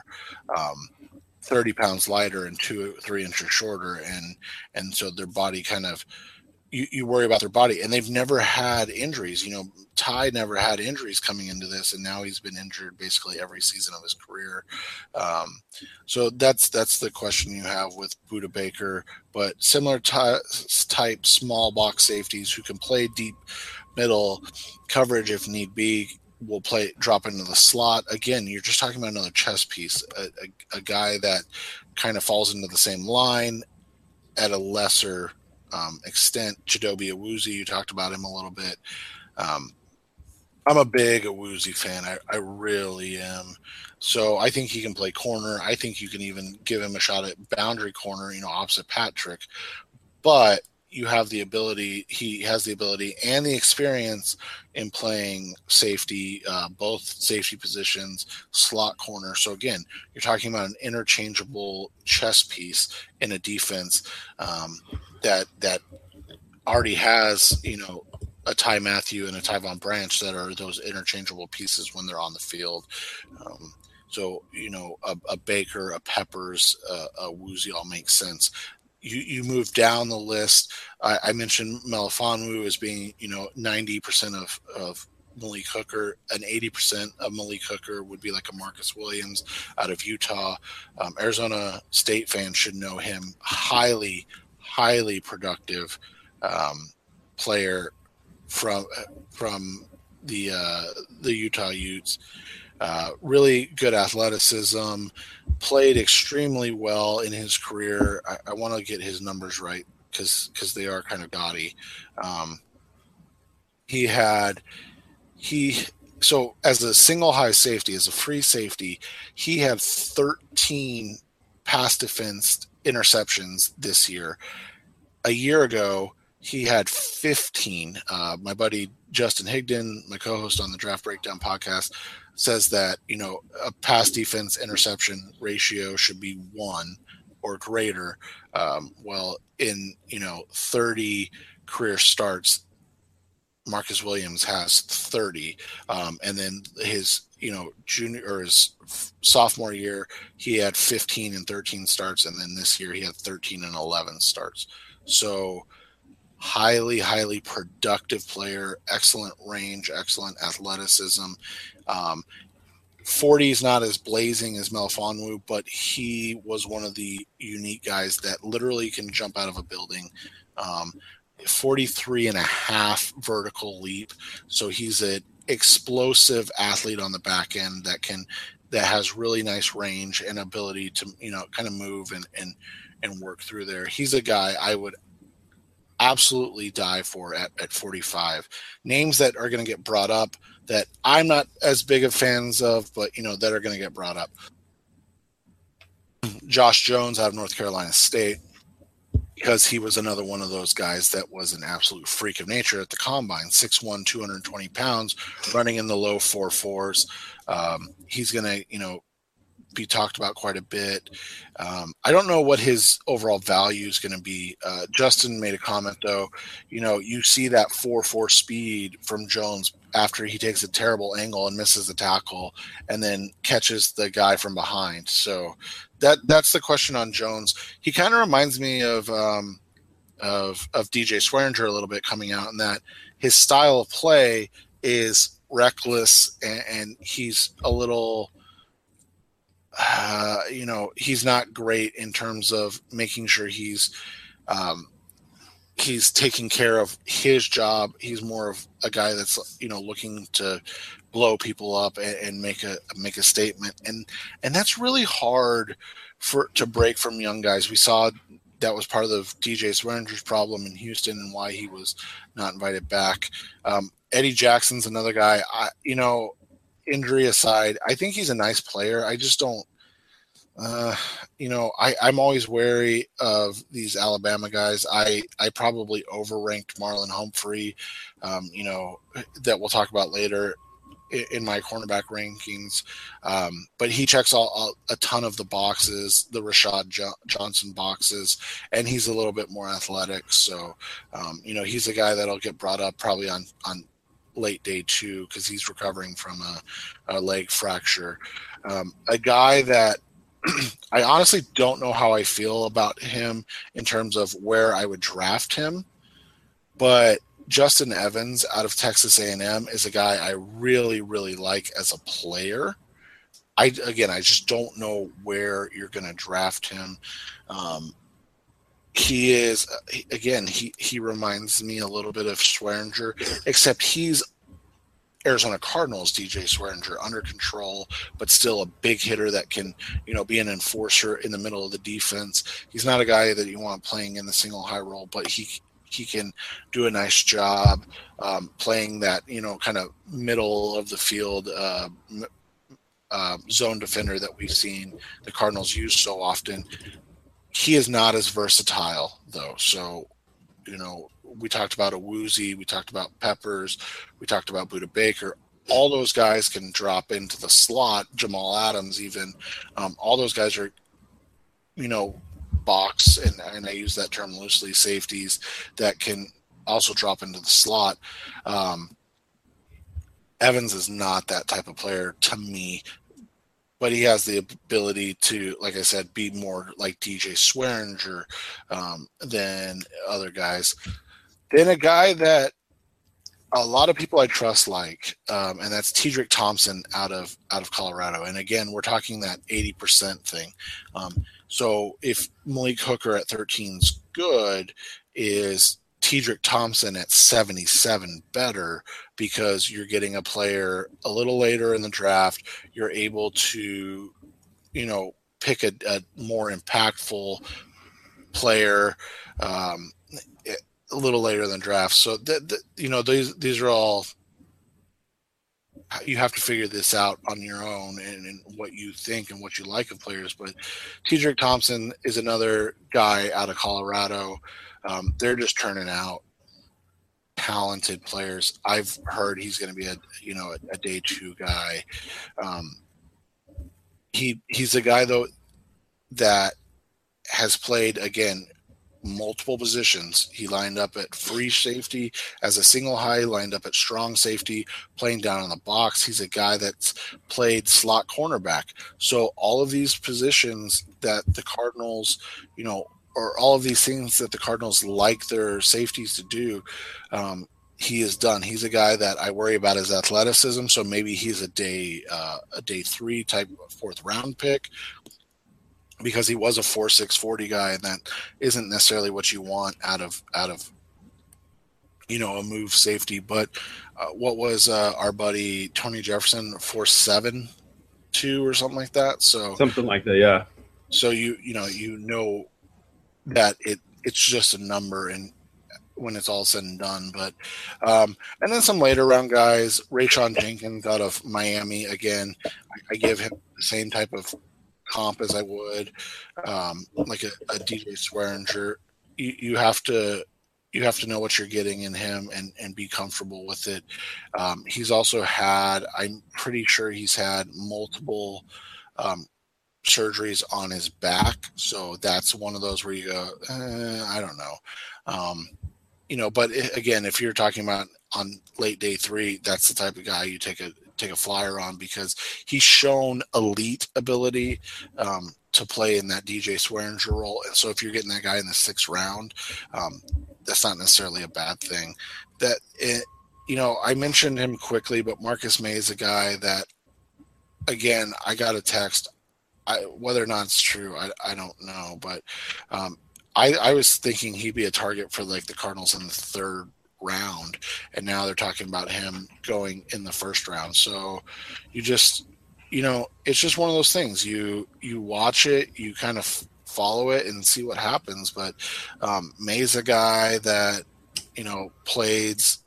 S3: 30 pounds lighter and 2-3 inches shorter. And so their body kind of, you worry about their body, and they've never had injuries. Ty never had injuries coming into this, and now he's been injured basically every season of his career. So that's the question you have with Buda Baker, but similar type small box safeties who can play deep middle coverage if need be, will drop into the slot. Again, you're just talking about another chess piece, a guy that kind of falls into the same line at a lesser extent. Chidobe Awuzie, you talked about him a little bit. I'm a big Awuzie fan. I really am. So I think he can play corner. I think you can even give him a shot at boundary corner, opposite Patrick. But you have the ability, he has the ability and the experience in playing safety, both safety positions, slot corner. So again, you're talking about an interchangeable chess piece in a defense that already has, a Ty Matthew and a Tyvon Branch that are those interchangeable pieces when they're on the field. So, a Baker, a Peppers, a Woozy all makes sense. You move down the list. I mentioned Melifonwu as being, 90% of Malik Hooker, and 80% of Malik Hooker would be like a Marcus Williams out of Utah. Arizona State fans should know him. Highly, highly productive player from the Utah Utes. Really good athleticism, played extremely well in his career. I want to get his numbers right because they are kind of gaudy. So as a single high safety, as a free safety, he had 13 pass defense interceptions this year. A year ago, he had 15. My buddy Justin Higdon, my co-host on the Draft Breakdown podcast, says that, a pass defense interception ratio should be 1 or greater. Well, in, 30 career starts, Marcus Williams has 30. And then his, junior or his sophomore year, he had 15 and 13 starts. And then this year he had 13 and 11 starts. So highly, highly productive player, excellent range, excellent athleticism. 40 is not as blazing as Melifonwu, but he was one of the unique guys that literally can jump out of a building. 43 and a half vertical leap. So he's an explosive athlete on the back end that has really nice range and ability to, kind of move and work through there. He's a guy I would absolutely die for at 45. Names that are going to get brought up that I'm not as big of fans of, but that are going to get brought up. Josh Jones out of North Carolina State, because he was another one of those guys that was an absolute freak of nature at the combine. 6'1", 220 pounds, running in the low 4.4s. He's going to, be talked about quite a bit. I don't know what his overall value is going to be. Justin made a comment though, you see that 4.4 speed from Jones after he takes a terrible angle and misses the tackle and then catches the guy from behind. So that's the question on Jones. He kind of reminds me of DJ Swearinger a little bit coming out, in that his style of play is reckless and he's a little he's not great in terms of making sure he's taking care of his job. He's more of a guy that's looking to blow people up and make a statement, and that's really hard to break from young guys. We saw that was part of the DJ Swearinger's problem in Houston and why he was not invited back. Eddie Jackson's another guy. Injury aside, I think he's a nice player. I just don't. I'm always wary of these Alabama guys. I probably overranked Marlon Humphrey, that we'll talk about later in my cornerback rankings. But he checks a ton of the boxes, the Rashad Johnson boxes, and he's a little bit more athletic. So, he's a guy that'll get brought up probably on late day 2 because he's recovering from a leg fracture. A guy that I honestly don't know how I feel about him in terms of where I would draft him, but Justin Evans out of Texas A&M is a guy I really, really like as a player. I just don't know where you're going to draft him. He reminds me a little bit of Swearinger, except he's Arizona Cardinals DJ Swearinger, under control, but still a big hitter that can, be an enforcer in the middle of the defense. He's not a guy that you want playing in the single high role, but he can do a nice job playing that, kind of middle of the field zone defender that we've seen the Cardinals use so often. He is not as versatile though. So, we talked about Awuzie, we talked about Peppers, we talked about Budda Baker. All those guys can drop into the slot. Jamal Adams, even all those guys are, box, and I use that term loosely, safeties that can also drop into the slot. Evans is not that type of player to me, but he has the ability to, like I said, be more like DJ Swearinger than other guys. Then a guy that a lot of people I trust and that's Tedric Thompson out of Colorado. And again, we're talking that 80% thing. So if Malik Hooker at 13 is good, is Tedric Thompson at 77 better because you're getting a player a little later in the draft. You're able to, pick a more impactful player a little later than draft. So these are all, you have to figure this out on your own and what you think and what you like of players. But Tedric Thompson is another guy out of Colorado. They're just turning out talented players. I've heard he's going to be a day 2 guy. He's a guy though that has played, again, multiple positions. He lined up at free safety as a single high, lined up at strong safety, playing down in the box. He's a guy that's played slot cornerback. So all of these positions that the Cardinals, or all of these things that the Cardinals like their safeties to do, he has done. He's a guy that I worry about his athleticism. So maybe he's a day 3 type 4th round pick, because he was a 4.6 40 guy, and that isn't necessarily what you want out of a move safety. But what was our buddy Tony Jefferson, 4.7 2 or something like that? So
S2: something like that, yeah.
S3: So that it's just a number, and when it's all said and done. But and then some later round guys, Rayshawn Jenkins out of Miami. Again, I give him the same type of comp as I would like a DJ Swearinger. You have to know what you're getting in him and be comfortable with it. He's also I'm pretty sure he's had multiple surgeries on his back, so that's one of those where you go, I don't know. But again, if you're talking about on late day 3, that's the type of guy you take a flyer on, because he's shown elite ability to play in that DJ Swearinger role. And so if you're getting that guy in the 6th round, that's not necessarily a bad thing. I mentioned him quickly, but Marcus May is a guy that, again, I got a text whether or not it's true, I don't know. But I was thinking he'd be a target for like the Cardinals in the third round, and now they're talking about him going in the first round. So you just, it's just one of those things. You watch it, you kind of follow it and see what happens. But May's a guy that plays.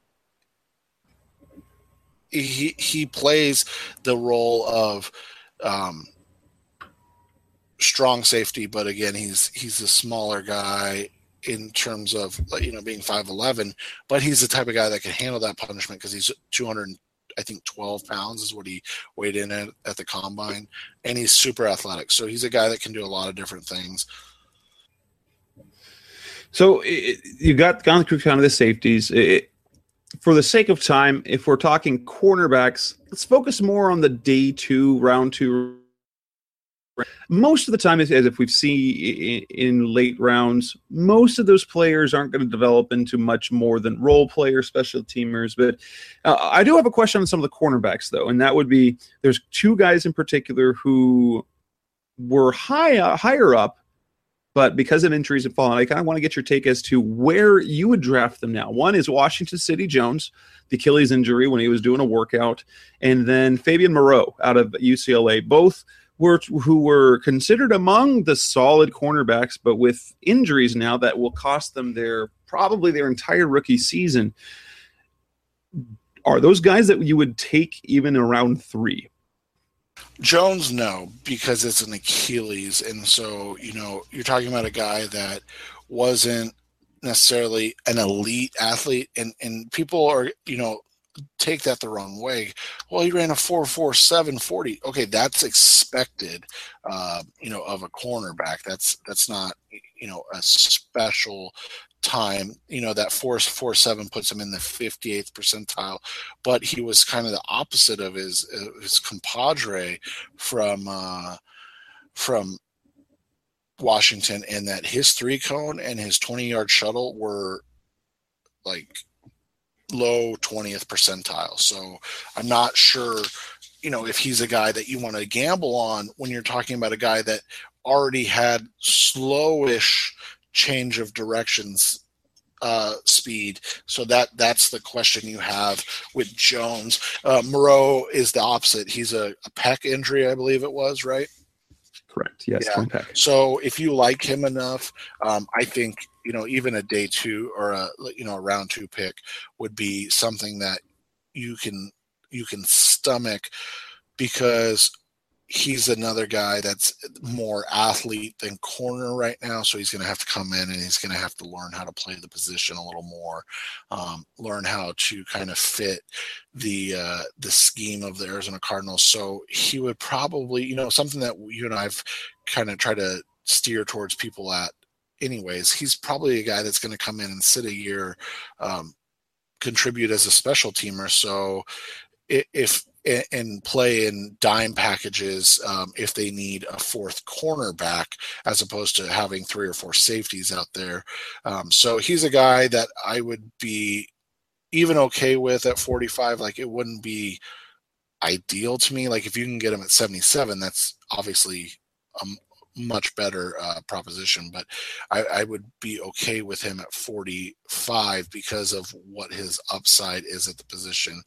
S3: He plays the role of strong safety, but again, he's a smaller guy in terms of being 5'11", but he's the type of guy that can handle that punishment because he's 212 pounds is what he weighed in at the combine, and he's super athletic. So he's a guy that can do a lot of different things.
S2: So you gone through kind of the safeties. For the sake of time, if we're talking cornerbacks, let's focus more on the day 2, round 2. Most of the time, as if we've seen in late rounds, most of those players aren't going to develop into much more than role players, special teamers. But I do have a question on some of the cornerbacks, though, and that would be there's 2 guys in particular who were higher up, but because of injuries and fallen, I kind of want to get your take as to where you would draft them now. One is Washington City Jones, the Achilles injury when he was doing a workout, and then Fabian Moreau out of UCLA, both who were considered among the solid cornerbacks, but with injuries now that will cost them probably their entire rookie season. Are those guys that you would take even around 3?
S3: Jones, no, because it's an Achilles. And so, you're talking about a guy that wasn't necessarily an elite athlete, and people are, take that the wrong way. Well, he ran a 4.47 40. Okay, that's expected, of a cornerback. That's not, a special time. That 4.47 puts him in the 58th percentile, but he was kind of the opposite of his compadre from Washington, in that his 3-cone and his 20-yard shuttle were like low 20th percentile. So I'm not sure, if he's a guy that you want to gamble on when you're talking about a guy that already had slowish change of directions speed. So that's the question you have with Jones. Moreau is the opposite. He's a pec injury, I believe it was, right?
S2: Correct. Yes.
S3: Yeah. So if you like him enough, I think even a day 2 or a round 2 pick would be something that you can stomach, because he's another guy that's more athlete than corner right now. So he's going to have to come in and he's going to have to learn how to play the position a little more, learn how to kind of fit the scheme of the Arizona Cardinals. So he would probably, something that you and I've kind of tried to steer towards people at anyways, he's probably a guy that's going to come in and sit a year, contribute as a special teamer. So if and play in dime packages if they need a 4th cornerback, as opposed to having 3 or 4 safeties out there. So he's a guy that I would be even okay with at 45. Like, it wouldn't be ideal to me. Like, if you can get him at 77, that's obviously a much better proposition, but I would be okay with him at 45 because of what his upside is at the position.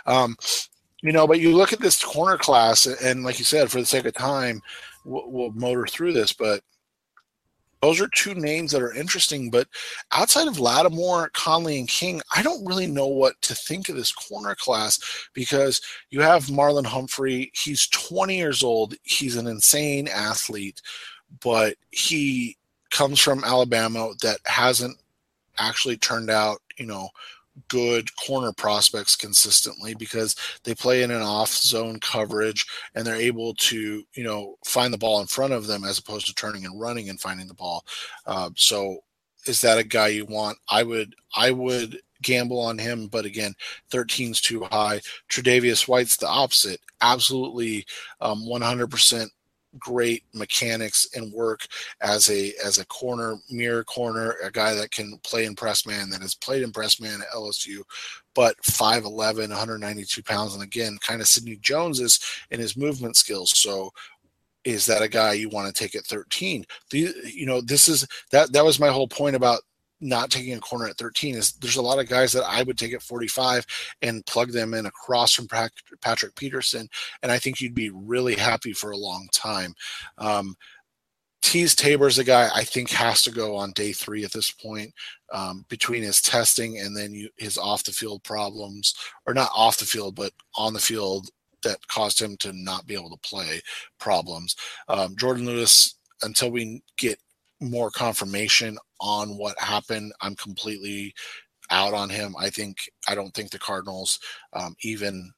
S3: But you look at this corner class, and like you said, for the sake of time, we'll motor through this, but those are 2 names that are interesting. But outside of Lattimore, Conley, and King, I don't really know what to think of this corner class, because you have Marlon Humphrey. He's 20 years old. He's an insane athlete, but he comes from Alabama that hasn't actually turned out, good corner prospects consistently, because they play in an off zone coverage and they're able to, find the ball in front of them as opposed to turning and running and finding the ball. So is that a guy you want? I would gamble on him, but again, 13's too high. Tre'Davious White's the opposite. Absolutely 100% great mechanics and work as a corner, mirror corner, a guy that can play in press man, that has played in press man at LSU, but 5'11", 192 pounds, and again, kind of Sidney Jones is in his movement skills. So is that a guy you want to take at 13? This is that was my whole point about not taking a corner at 13 is there's a lot of guys that I would take at 45 and plug them in across from Patrick Peterson. And I think you'd be really happy for a long time. Tease Tabor's a guy I think has to go on day 3 at this point, between his testing and then his off the field problems, or not off the field, but on the field that caused him to not be able to play problems. Jordan Lewis, until we get more confirmation on what happened, I'm completely out on him. I don't think the Cardinals even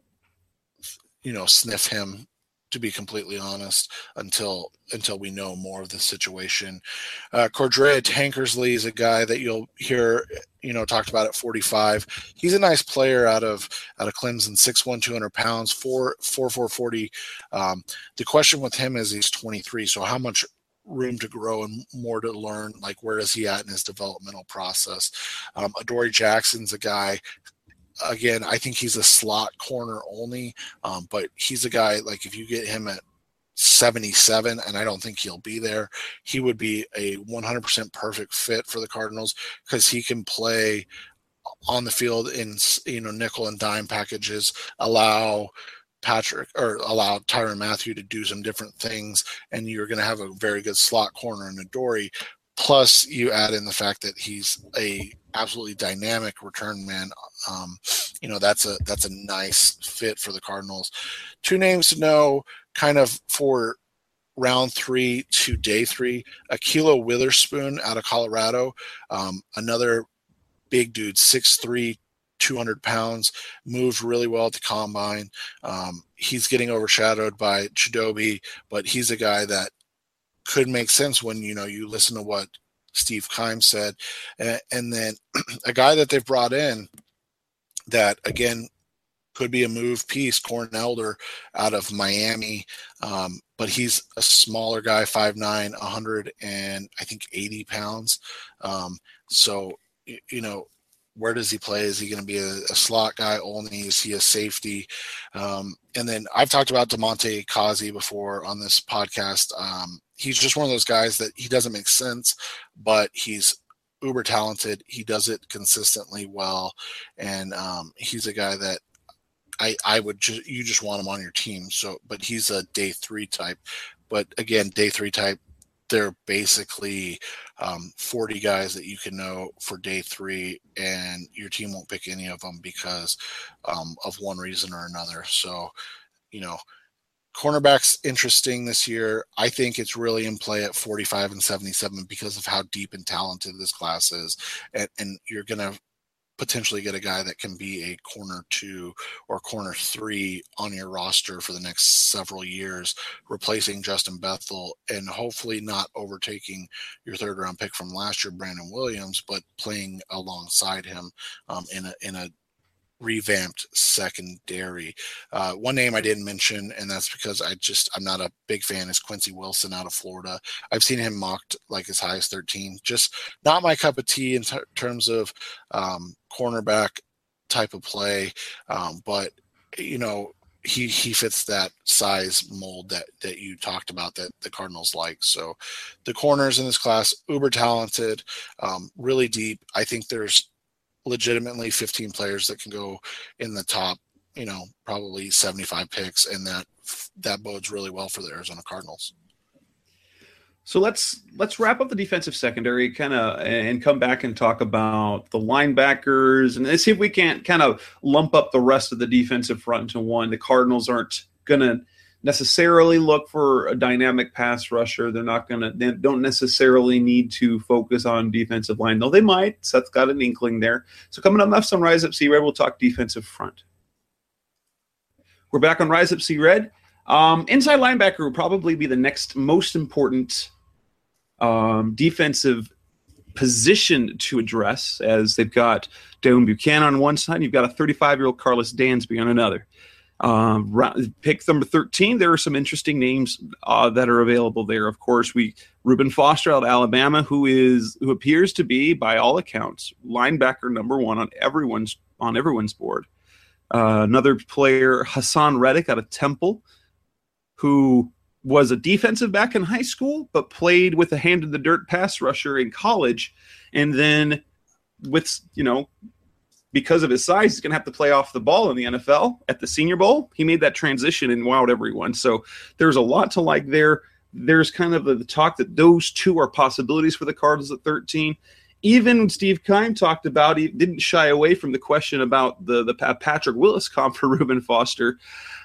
S3: sniff him, to be completely honest, until we know more of the situation. Cordrea Tankersley is a guy that you'll hear talked about at 45. He's a nice player out of Clemson, 6'1", 200 pounds, 4'4", 40. The question with him is he's 23, so how much room to grow and more to learn? Like, where is he at in his developmental process? Adoree Jackson's a guy. Again, I think he's a slot corner only, but he's a guy, like, if you get him at 77, and I don't think he'll be there, he would be a 100% perfect fit for the Cardinals because he can play on the field in nickel and dime packages, allow Tyrann Mathieu to do some different things, and you're going to have a very good slot corner in Adoree. Plus, you add in the fact that he's a absolutely dynamic return man. That's a nice fit for the Cardinals. 2 names to know, kind of for round 3 to day 3. Ahkello Witherspoon out of Colorado, another big dude, 6'3", 200 pounds, moved really well at the combine. He's getting overshadowed by Chidobe, but he's a guy that could make sense when you listen to what Steve Keim said. And then a guy that they've brought in that, again, could be a move piece, Corn Elder out of Miami, but he's a smaller guy, 5'9", 180 pounds. So where does he play? Is he going to be a slot guy only? Is he a safety? And then I've talked about Damontae Kazee before on this podcast. He's just one of those guys that he doesn't make sense, but he's uber talented. He does it consistently well. And he's a guy that I would you just want him on your team. So, but he's a day 3 type. But again, day 3 type, they're basically 40 guys that you can know for day 3, and your team won't pick any of them because of one reason or another. So, cornerback's interesting this year. I think it's really in play at 45 and 77 because of how deep and talented this class is. And you're going to potentially get a guy that can be a corner 2 or corner 3 on your roster for the next several years, replacing Justin Bethel and hopefully not overtaking your 3rd round pick from last year, Brandon Williams, but playing alongside him in a revamped secondary. One name I didn't mention, and that's because I'm not a big fan, is Quincy Wilson out of Florida. I've seen him mocked like as high as 13. Just not my cup of tea in terms of cornerback type of play, but he fits that size mold that you talked about that the Cardinals like. So the corners in this class, uber talented, really deep. I think there's legitimately 15 players that can go in the top, probably 75 picks, and that bodes really well for the Arizona Cardinals.
S2: So let's wrap up the defensive secondary and come back and talk about the linebackers and see if we can't kind of lump up the rest of the defensive front into one. The Cardinals aren't going to necessarily look for a dynamic pass rusher. They don't necessarily need to focus on defensive line, though they might. Seth's got an inkling there. So coming up next on Rise Up C Red, we'll talk defensive front. We're back on Rise Up C Red. Inside linebacker will probably be the next most important defensive position to address, as they've got Devin Buchanan on one side, you've got a 35-year-old Carlos Dansby on another. Pick number 13, there are some interesting names that are available there. Of course, Reuben Foster out of Alabama, who appears to be, by all accounts, linebacker number 1 on everyone's board. Another player, Hassan Reddick out of Temple, who was a defensive back in high school, but played with a hand in the dirt pass rusher in college. And then with, because of his size, he's going to have to play off the ball in the NFL at the Senior Bowl. He made that transition and wowed everyone. So there's a lot to like there. There's kind of the talk that those two are possibilities for the Cardinals at 13. Even Steve Keim talked about, he didn't shy away from the question about the Patrick Willis comp for Reuben Foster.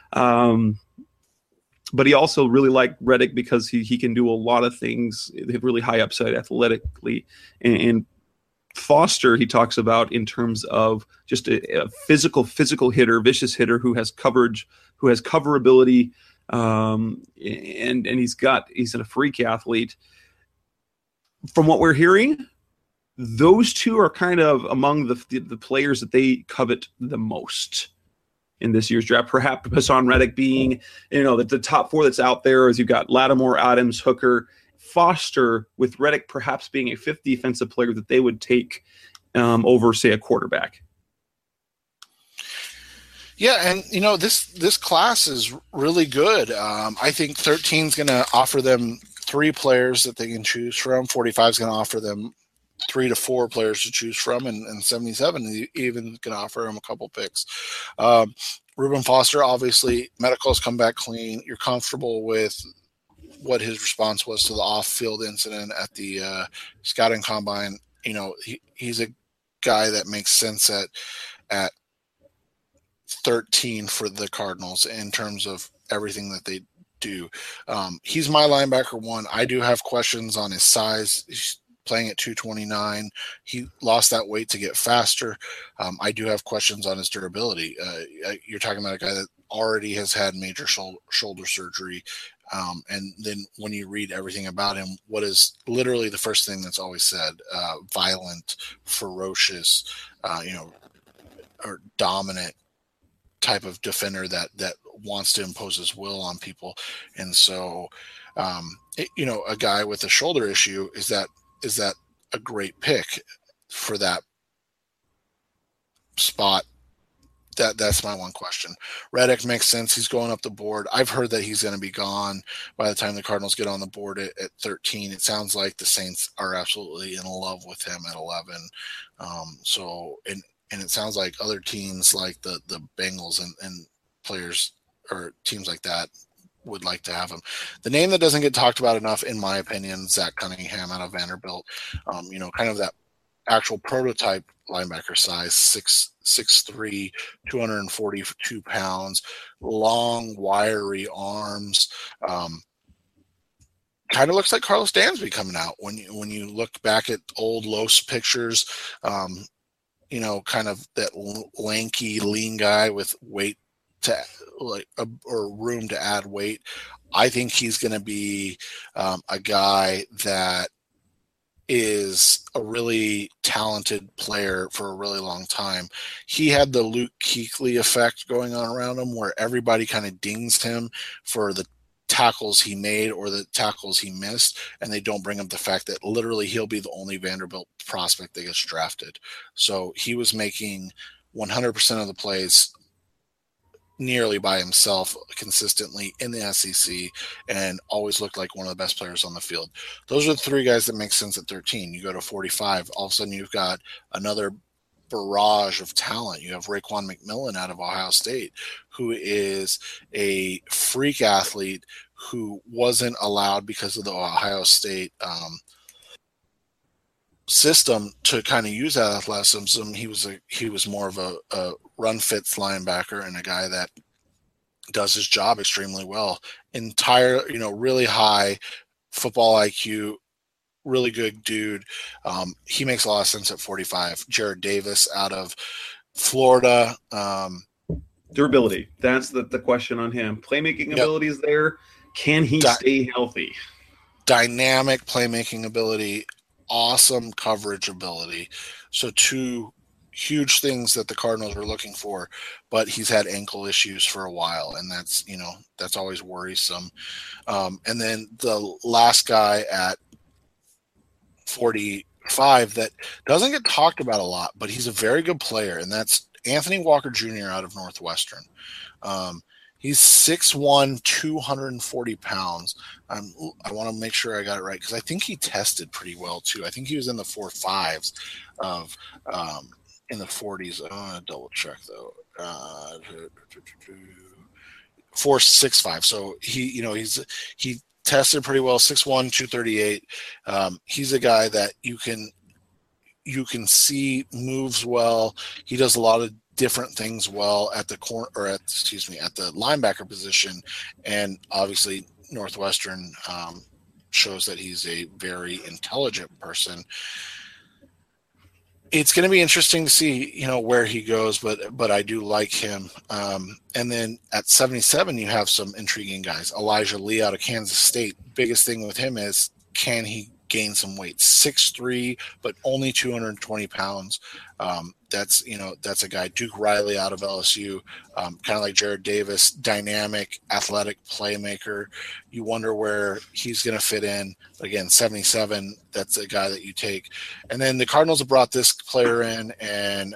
S2: But he also really liked Reddick because he can do a lot of things. They have really high upside athletically. And Foster, he talks about in terms of just a physical hitter, vicious hitter who has coverage, who has coverability, and he's a freak athlete. From what we're hearing, those two are kind of among the players that they covet the most in this year's draft. Perhaps Hassan Reddick being, the top four that's out there, as you've got Lattimore, Adams, Hooker, Foster, with Reddick perhaps being a fifth defensive player that they would take over, say, a quarterback.
S3: Yeah, and this class is really good. I think 13 is going to offer them 3 players that they can choose from. 45 is going to offer them 3 to 4 players to choose from, and 77 even going to offer them a couple picks. Reuben Foster, obviously, medicals come back clean. You're comfortable with what his response was to the off-field incident at the scouting combine. He's a guy that makes sense at 13 for the Cardinals in terms of everything that they do. He's my linebacker 1. I do have questions on his size. He's playing at 229. He lost that weight to get faster. I do have questions on his durability. You're talking about a guy that already has had major shoulder surgery. And then when you read everything about him, what is literally the first thing that's always said, violent, ferocious, or dominant type of defender that wants to impose his will on people. And so, a guy with a shoulder issue, is that a great pick for that spot? That's my one question. Reddick makes sense. He's going up the board. I've heard that he's going to be gone by the time the Cardinals get on the board at 13. It sounds like the Saints are absolutely in love with him at 11. And it sounds like other teams like the Bengals and players or teams like that would like to have him. The name that doesn't get talked about enough, in my opinion, Zach Cunningham out of Vanderbilt. Kind of that actual prototype linebacker size, 6'3", 242 pounds, long, wiry arms. Kind of looks like Carlos Dansby coming out when you look back at old Los pictures. Kind of that lanky, lean guy with weight or room to add weight. I think he's going to be a guy that is a really talented player for a really long time. He had the Luke Kuechly effect going on around him, where everybody kind of dings him for the tackles he made or the tackles he missed, and they don't bring up the fact that literally he'll be the only Vanderbilt prospect that gets drafted. So he was making 100% of the plays nearly by himself consistently in the SEC and always looked like one of the best players on the field. Those are the 3 guys that make sense at 13. You go to 45, all of a sudden you've got another barrage of talent. You have Raekwon McMillan out of Ohio State, who is a freak athlete who wasn't allowed because of the Ohio State system to kind of use that athleticism. He was more of a run fits linebacker and a guy that does his job extremely well. Really high football IQ, really good dude. He makes a lot of sense at 45. Jared Davis out of Florida.
S2: Durability. That's the question on him. Playmaking ability is there. Can he stay healthy?
S3: Dynamic playmaking ability, awesome coverage ability. So 2 huge things that the Cardinals are looking for, but he's had ankle issues for a while, and that's always worrisome. And then the last guy at 45 that doesn't get talked about a lot, but he's a very good player, and that's Anthony Walker Jr. out of Northwestern. He's 6'1", 240 pounds. I want to make sure I got it right because I think he tested pretty well too. I think he was in the 4.5s of in the 40s. I want to double check though. 4.65. So he tested pretty well. 6'1", 238. He's a guy that you can see moves well. He does a lot of different things well at the corner at the linebacker position, and obviously Northwestern shows that he's a very intelligent person. It's going to be interesting to see, where he goes, but I do like him. And then at 77, you have some intriguing guys. Elijah Lee out of Kansas State. Biggest thing with him is, can he gain some weight? 6'3", but only 220 pounds. That's a guy. Duke Riley out of LSU, kind of like Jared Davis, dynamic, athletic playmaker. You wonder where he's going to fit in. Again, 77, that's a guy that you take. And then the Cardinals have brought this player in, and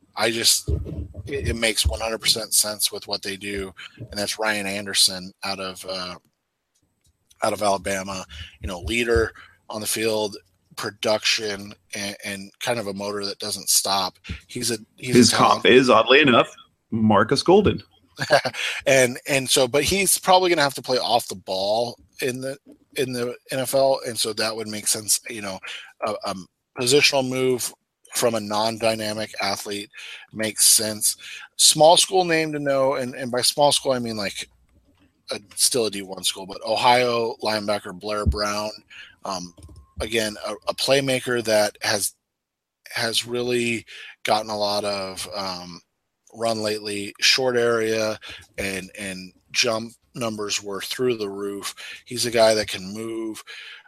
S3: it makes 100% sense with what they do, and that's Ryan Anderson out of Alabama. Leader on the field, production, and kind of a motor that doesn't stop. His
S2: comp is, oddly enough, Marcus Golden.
S3: and so, but he's probably going to have to play off the ball in the NFL, and so that would make sense. A positional move from a non-dynamic athlete makes sense. Small school name to know, and by small school I mean like still a D1 school, but Ohio linebacker Blair Brown. Again, a playmaker that has really gotten a lot of run lately. Short area and jump numbers were through the roof. He's a guy that can move.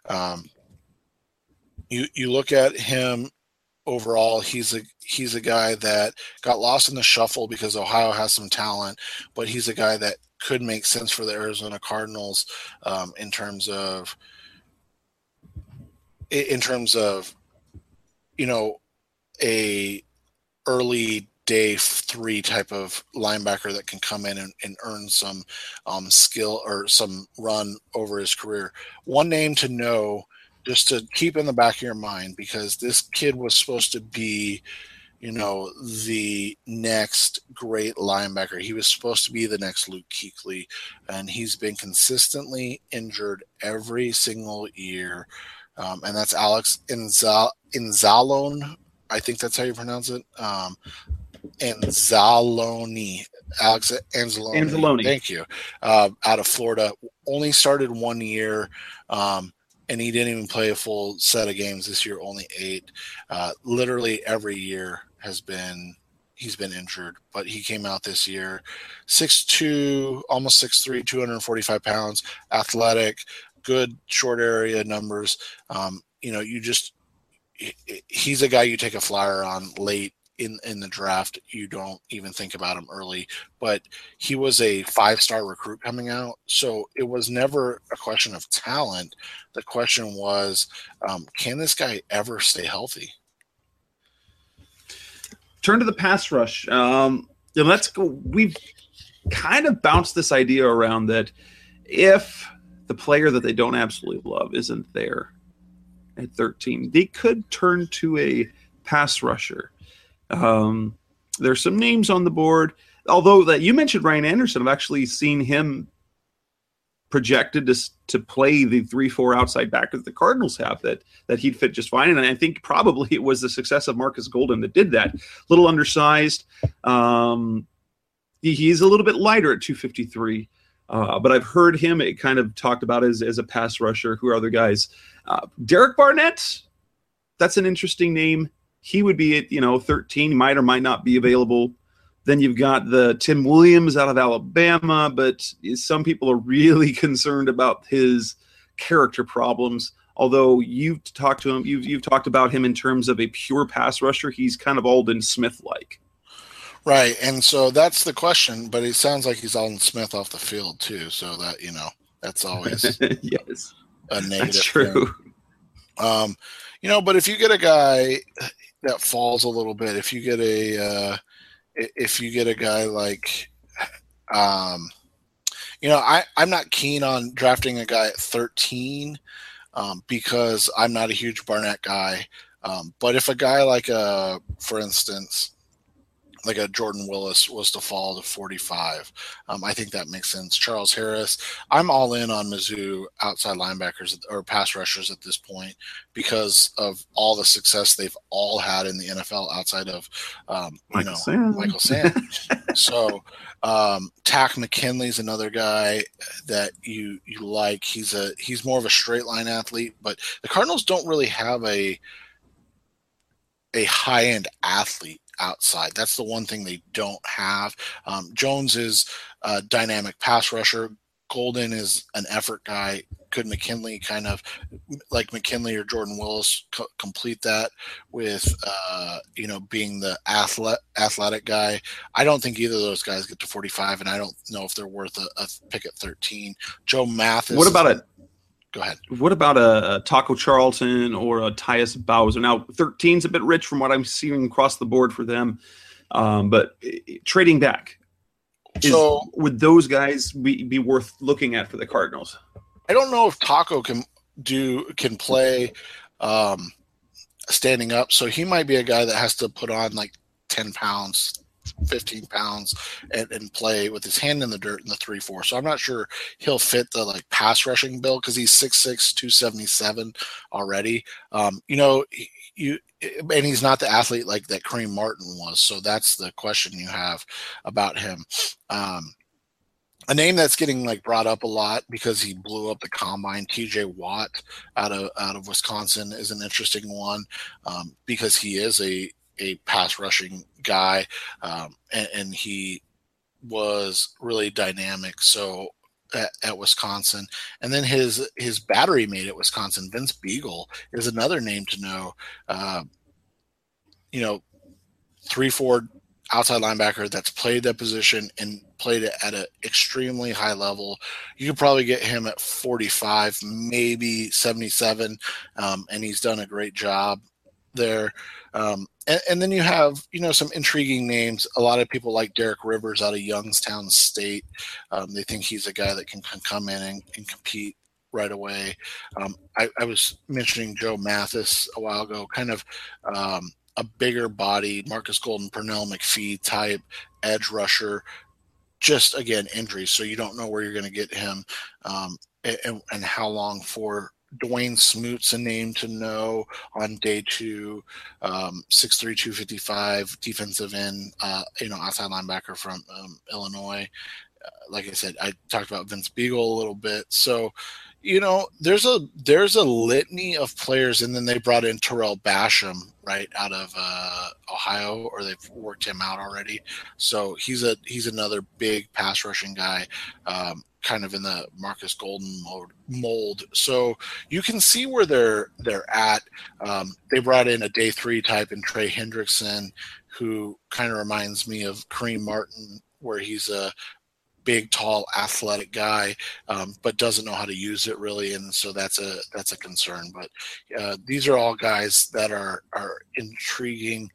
S3: You look at him overall, he's a guy that got lost in the shuffle because Ohio has some talent, but he's a guy that could make sense for the Arizona Cardinals in terms of a early day 3 type of linebacker that can come in and earn some skill or some run over his career. One name to know, just to keep in the back of your mind, because this kid was supposed to be the next great linebacker. He was supposed to be the next Luke Kuechly, and he's been consistently injured every single year. And that's Alex Anzalone. I think that's how you pronounce it. Anzalone. Alex Anzalone. Thank you. Out of Florida. Only started 1 year, and he didn't even play a full set of games this year, only 8. Literally every year he's been injured, but he came out this year 6'2", almost 6'3", 245 pounds, athletic, good short area numbers. He's a guy you take a flyer on late in the draft. You don't even think about him early, but he was a 5-star recruit coming out. So it was never a question of talent. The question was, can this guy ever stay healthy?
S2: Turn to the pass rush. Let's go. We've kind of bounced this idea around that if the player that they don't absolutely love isn't there at 13, they could turn to a pass rusher. There's some names on the board, although that you mentioned Ryan Anderson. I've actually seen him projected to play the 3-4 outside back that the Cardinals have, that he'd fit just fine. And I think probably it was the success of Marcus Golden that did that. Little undersized. He's a little bit lighter at 253. But I've heard him kind of talked about as a pass rusher. Who are other guys? Derek Barnett. That's an interesting name. He would be at 13. Might or might not be available. Then you've got the Tim Williams out of Alabama, but some people are really concerned about his character problems. Although you've talked to him, you've talked about him in terms of a pure pass rusher. He's kind of Aldon Smith-like.
S3: Right, and so that's the question. But it sounds like he's Aldon Smith off the field too. So that that's always
S2: yes,
S3: a negative.
S2: That's true.
S3: But if you get a guy that falls a little bit, if you get a guy like I'm not keen on drafting a guy at 13 because I'm not a huge Barnett guy. But if a guy like, for instance, like a Jordan Willis was to fall to 45, I think that makes sense. Charles Harris, I'm all in on Mizzou outside linebackers or pass rushers at this point because of all the success they've all had in the NFL outside of, Michael Sam. So, Tack McKinley's another guy that you like. He's more of a straight line athlete, but the Cardinals don't really have a high end athlete outside. That's the one thing they don't have. Jones is a dynamic pass rusher. Golden is an effort guy. Could McKinley kind of like McKinley or Jordan Willis complete that with, being the athletic guy? I don't think either of those guys get to 45, and I don't know if they're worth a pick at 13. Joe Mathis.
S2: What about it?
S3: Go ahead.
S2: What about a Taco Charlton or a Tyus Bowser? Now, 13's a bit rich from what I'm seeing across the board for them, but trading back, would those guys be worth looking at for the Cardinals?
S3: I don't know if Taco can play standing up, so he might be a guy that has to put on like 10 pounds, 15 pounds and play with his hand in the dirt in the 3-4. So I'm not sure he'll fit the like pass rushing bill because he's 6'6", 277 already. And he's not the athlete like that Kareem Martin was. So that's the question you have about him. A name that's getting like brought up a lot because he blew up the combine, TJ Watt out of Wisconsin, is an interesting one because he is a pass rushing guy, and he was really dynamic. So at Wisconsin, and then his battery mate at Wisconsin, Vince Beagle, is another name to know. 3-4 outside linebacker that's played that position and played it at an extremely high level. You could probably get him at 45, maybe 77, and he's done a great job there. And then you have, some intriguing names. A lot of people like Derek Rivers out of Youngstown State. They think he's a guy that can come in and compete right away. I was mentioning Joe Mathis a while ago, kind of a bigger body, Marcus Golden, Pernell McPhee type edge rusher. Just, again, injuries, so you don't know where you're going to get him and how long for. Dwayne Smoot's a name to know on day 2, 6'3", 255, defensive end, outside linebacker from Illinois. Like I said, I talked about Vince Beagle a little bit. So, there's a litany of players, and then they brought in Terrell Basham right out of Ohio, or they've worked him out already. So he's another big pass rushing guy. Kind of in the Marcus Golden mold. So you can see where they're at. They brought in a day 3 type in Trey Hendrickson, who kind of reminds me of Kareem Martin, where he's a big, tall, athletic guy, but doesn't know how to use it really. And so that's a concern. But these are all guys that are intriguing,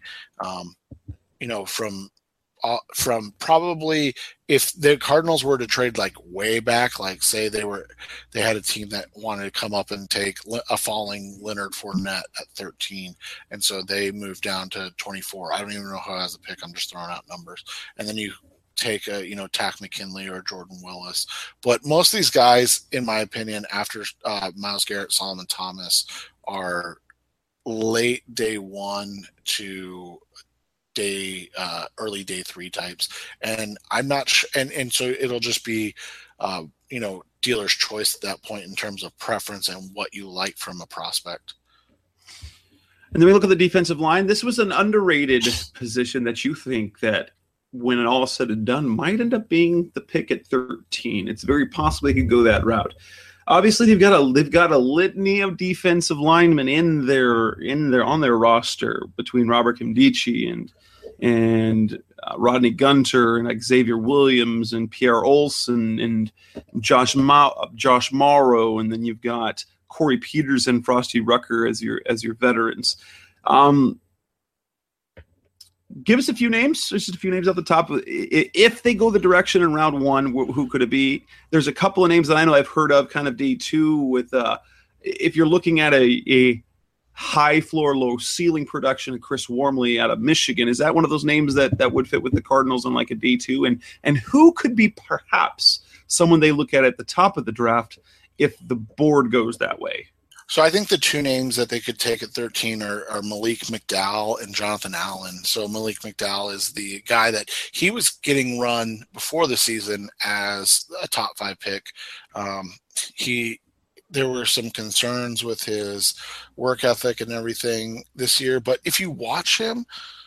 S3: from probably, if the Cardinals were to trade like way back, like say they had a team that wanted to come up and take a falling Leonard Fournette at 13, and so they moved down to 24. I don't even know who has the pick. I'm just throwing out numbers, and then you take Tack McKinley or Jordan Willis. But most of these guys, in my opinion, after Myles Garrett, Solomon Thomas, are late day 1 to early day 3 types, and I'm not and so it'll just be dealer's choice at that point in terms of preference and what you like from a prospect.
S2: And then we look at the defensive line. This was an underrated position that you think that when it all is said and done might end up being the pick at 13. It's very possible they could go that route. Obviously, they've got a litany of defensive linemen on their roster between Robert Nkemdiche and Rodney Gunter and Xavier Williams and Pierre Olsen and Josh Morrow, and then you've got Corey Peters and Frosty Rucker as your veterans. give us a few names. Just a few names off the top. If they go the direction in round one, who could it be? There's a couple of names that I know I've heard of, kind of day two. With if you're looking at a high floor, low ceiling production, Chris Wormley out of Michigan, is that one of those names that would fit with the Cardinals on like a day two? And who could be perhaps someone they look at the top of the draft if the board goes that way?
S3: So I think the two names that they could take at 13 are Malik McDowell and Jonathan Allen. So Malik McDowell is the guy that he was getting run before the season as a top 5 pick. There were some concerns with his work ethic and everything this year, but if you watch him,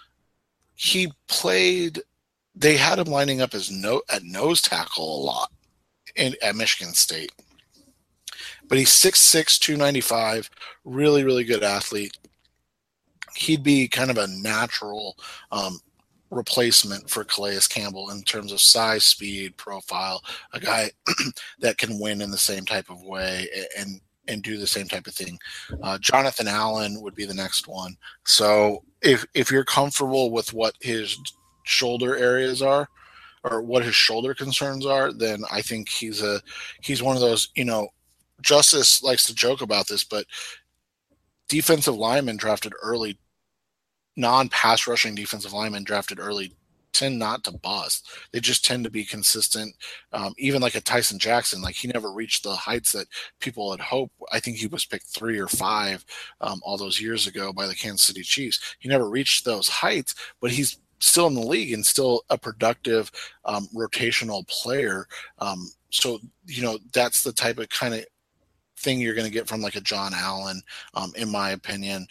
S3: they had him lining up as at nose tackle a lot at Michigan State. But he's 6'6", 295, really, really good athlete. He'd be kind of a natural replacement for Calais Campbell in terms of size, speed, profile, a guy that can win in the same type of way and do the same type of thing. Jonathan Allen would be the next one. So if you're comfortable with what his shoulder areas are or what his shoulder concerns are, then I think he's one of those, Justice likes to joke about this, but defensive linemen drafted early, non-pass rushing defensive linemen drafted early tend not to bust. They just tend to be consistent. Even like a Tyson Jackson, like he never reached the heights that people had hoped. I think he was picked 3 or 5 all those years ago by the Kansas City Chiefs. He never reached those heights, but he's still in the league and still a productive rotational player. So, that's the type of kind of thing you're going to get from like a John Allen, in my opinion,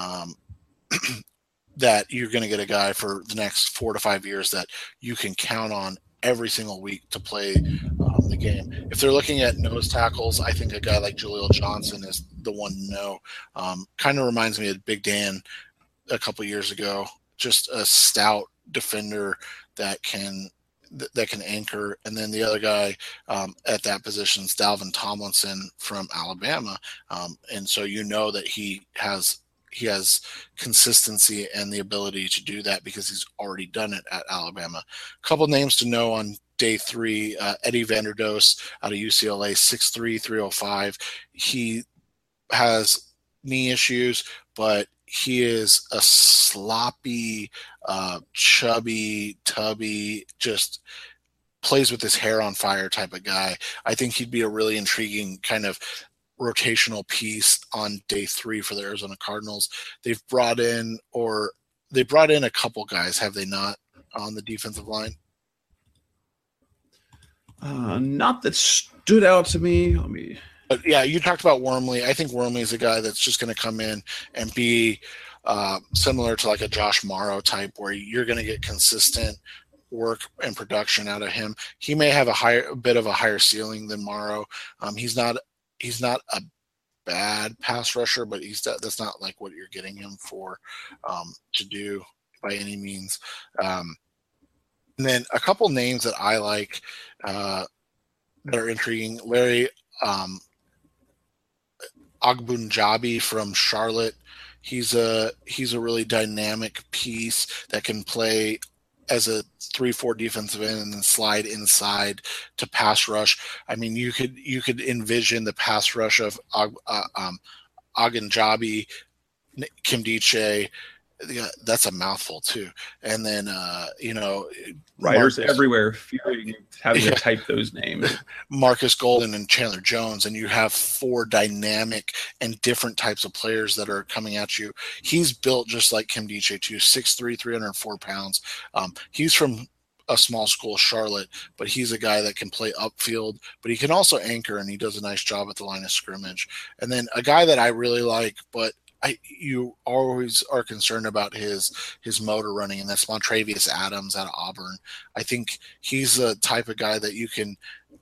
S3: that you're going to get a guy for the next 4 to 5 years that you can count on every single week to play the game. If they're looking at nose tackles, I think a guy like Jaleel Johnson is the one to know. Kind of reminds me of Big Dan a couple years ago, just a stout defender that can anchor. And then the other guy at that position is Dalvin Tomlinson from Alabama. And so that he has consistency and the ability to do that because he's already done it at Alabama. A couple names to know on day 3, Eddie Vanderdoes out of UCLA, 6'3", 305. He has knee issues, but he is a sloppy, chubby, tubby, just plays with his hair on fire type of guy. I think he'd be a really intriguing kind of rotational piece on day 3 for the Arizona Cardinals. They brought in a couple guys, have they not, on the defensive line?
S2: Not that stood out to me.
S3: But yeah, you talked about Wormley. I think Wormley is a guy that's just going to come in and be similar to like a Josh Morrow type, where you're going to get consistent work and production out of him. He may have a bit of a higher ceiling than Morrow. He's not a bad pass rusher, but that's not like what you're getting him for to do by any means. And then a couple names that I like that are intriguing: Larry Ogunjobi from Charlotte. He's a really dynamic piece that can play as a 3-4 defensive end and then slide inside to pass rush. I mean, you could envision the pass rush of Ogunjobi, Kimdiche. Yeah, that's a mouthful too. And then
S2: writers everywhere having to type those names.
S3: Marcus Golden and Chandler Jones, and you have 4 dynamic and different types of players that are coming at you. He's built just like Kimdiche too, 6'3", 304 pounds. He's from a small school, Charlotte, but he's a guy that can play upfield, but he can also anchor, and he does a nice job at the line of scrimmage. And then a guy that I really like, but you always are concerned about his motor running, and that's Montravius Adams out of Auburn. I think he's the type of guy that you can,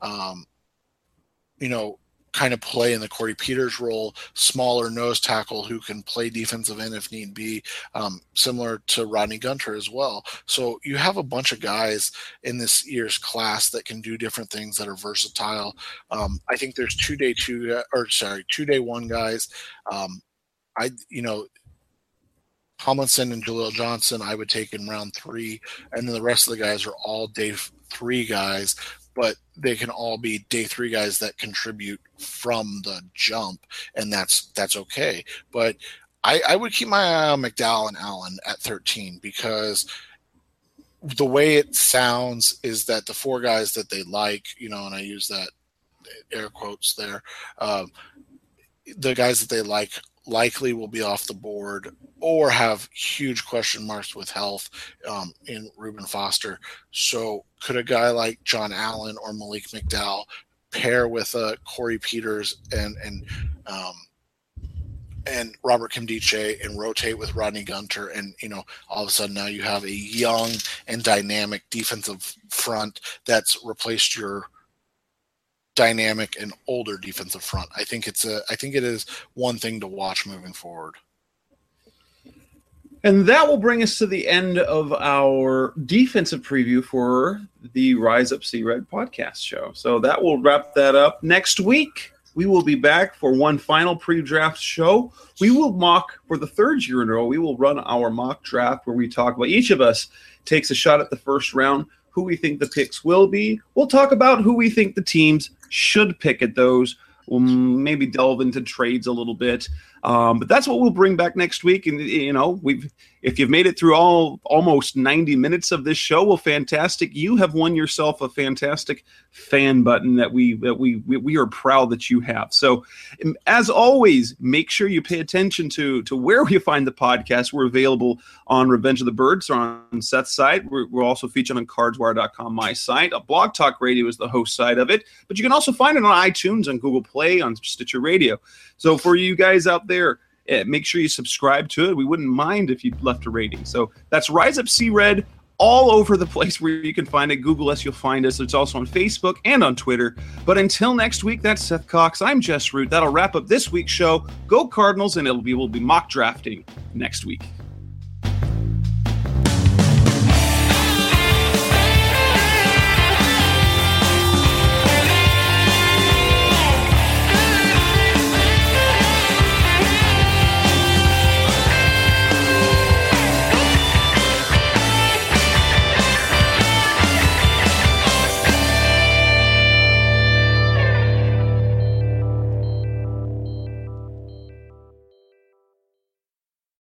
S3: kind of play in the Corey Peters role, smaller nose tackle who can play defensive end if need be, similar to Rodney Gunter as well. So you have a bunch of guys in this year's class that can do different things that are versatile. I think there's 2-day 1 guys. Tomlinson and Jaleel Johnson, I would take in round 3, and then the rest of the guys are all day 3 guys, but they can all be day 3 guys that contribute from the jump, and that's okay. But I would keep my eye on McDowell and Allen at 13, because the way it sounds is that the 4 guys that they like, and I use that air quotes there, the guys that they like likely will be off the board or have huge question marks with health in Reuben Foster. So could a guy like John Allen or Malik McDowell pair with Corey Peters and Robert Kimdiche and rotate with Rodney Gunter, and all of a sudden now you have a young and dynamic defensive front that's replaced your dynamic and older defensive front. I think it is one thing to watch moving forward.
S2: And that will bring us to the end of our defensive preview for the Rise Up Sea Red podcast show. So that will wrap that up. Next week, we will be back for one final pre-draft show. We will mock for the 3rd year in a row. We will run our mock draft where we talk about each of us takes a shot at the first round, who we think the picks will be. We'll talk about who we think the teams should pick at those. We'll maybe delve into trades a little bit. But that's what we'll bring back next week. And, if you've made it through almost 90 minutes of this show, well, fantastic. You have won yourself a fantastic fan button that we are proud that you have. So as always, make sure you pay attention to where you find the podcast. We're available on Revenge of the Birds or on Seth's site. We're also featured on cardswire.com, my site. Blog Talk Radio is the host side of it, but you can also find it on iTunes, on Google Play, on Stitcher Radio. So for you guys out there, make sure you subscribe to it. We wouldn't mind if you left a rating. So that's Rise Up Sea Red all over the place where you can find it. Google us, you'll find us. It's also on Facebook and on Twitter. But until next week, that's Seth Cox. I'm Jess Root. That'll wrap up this week's show. Go Cardinals, and we'll be mock drafting next week.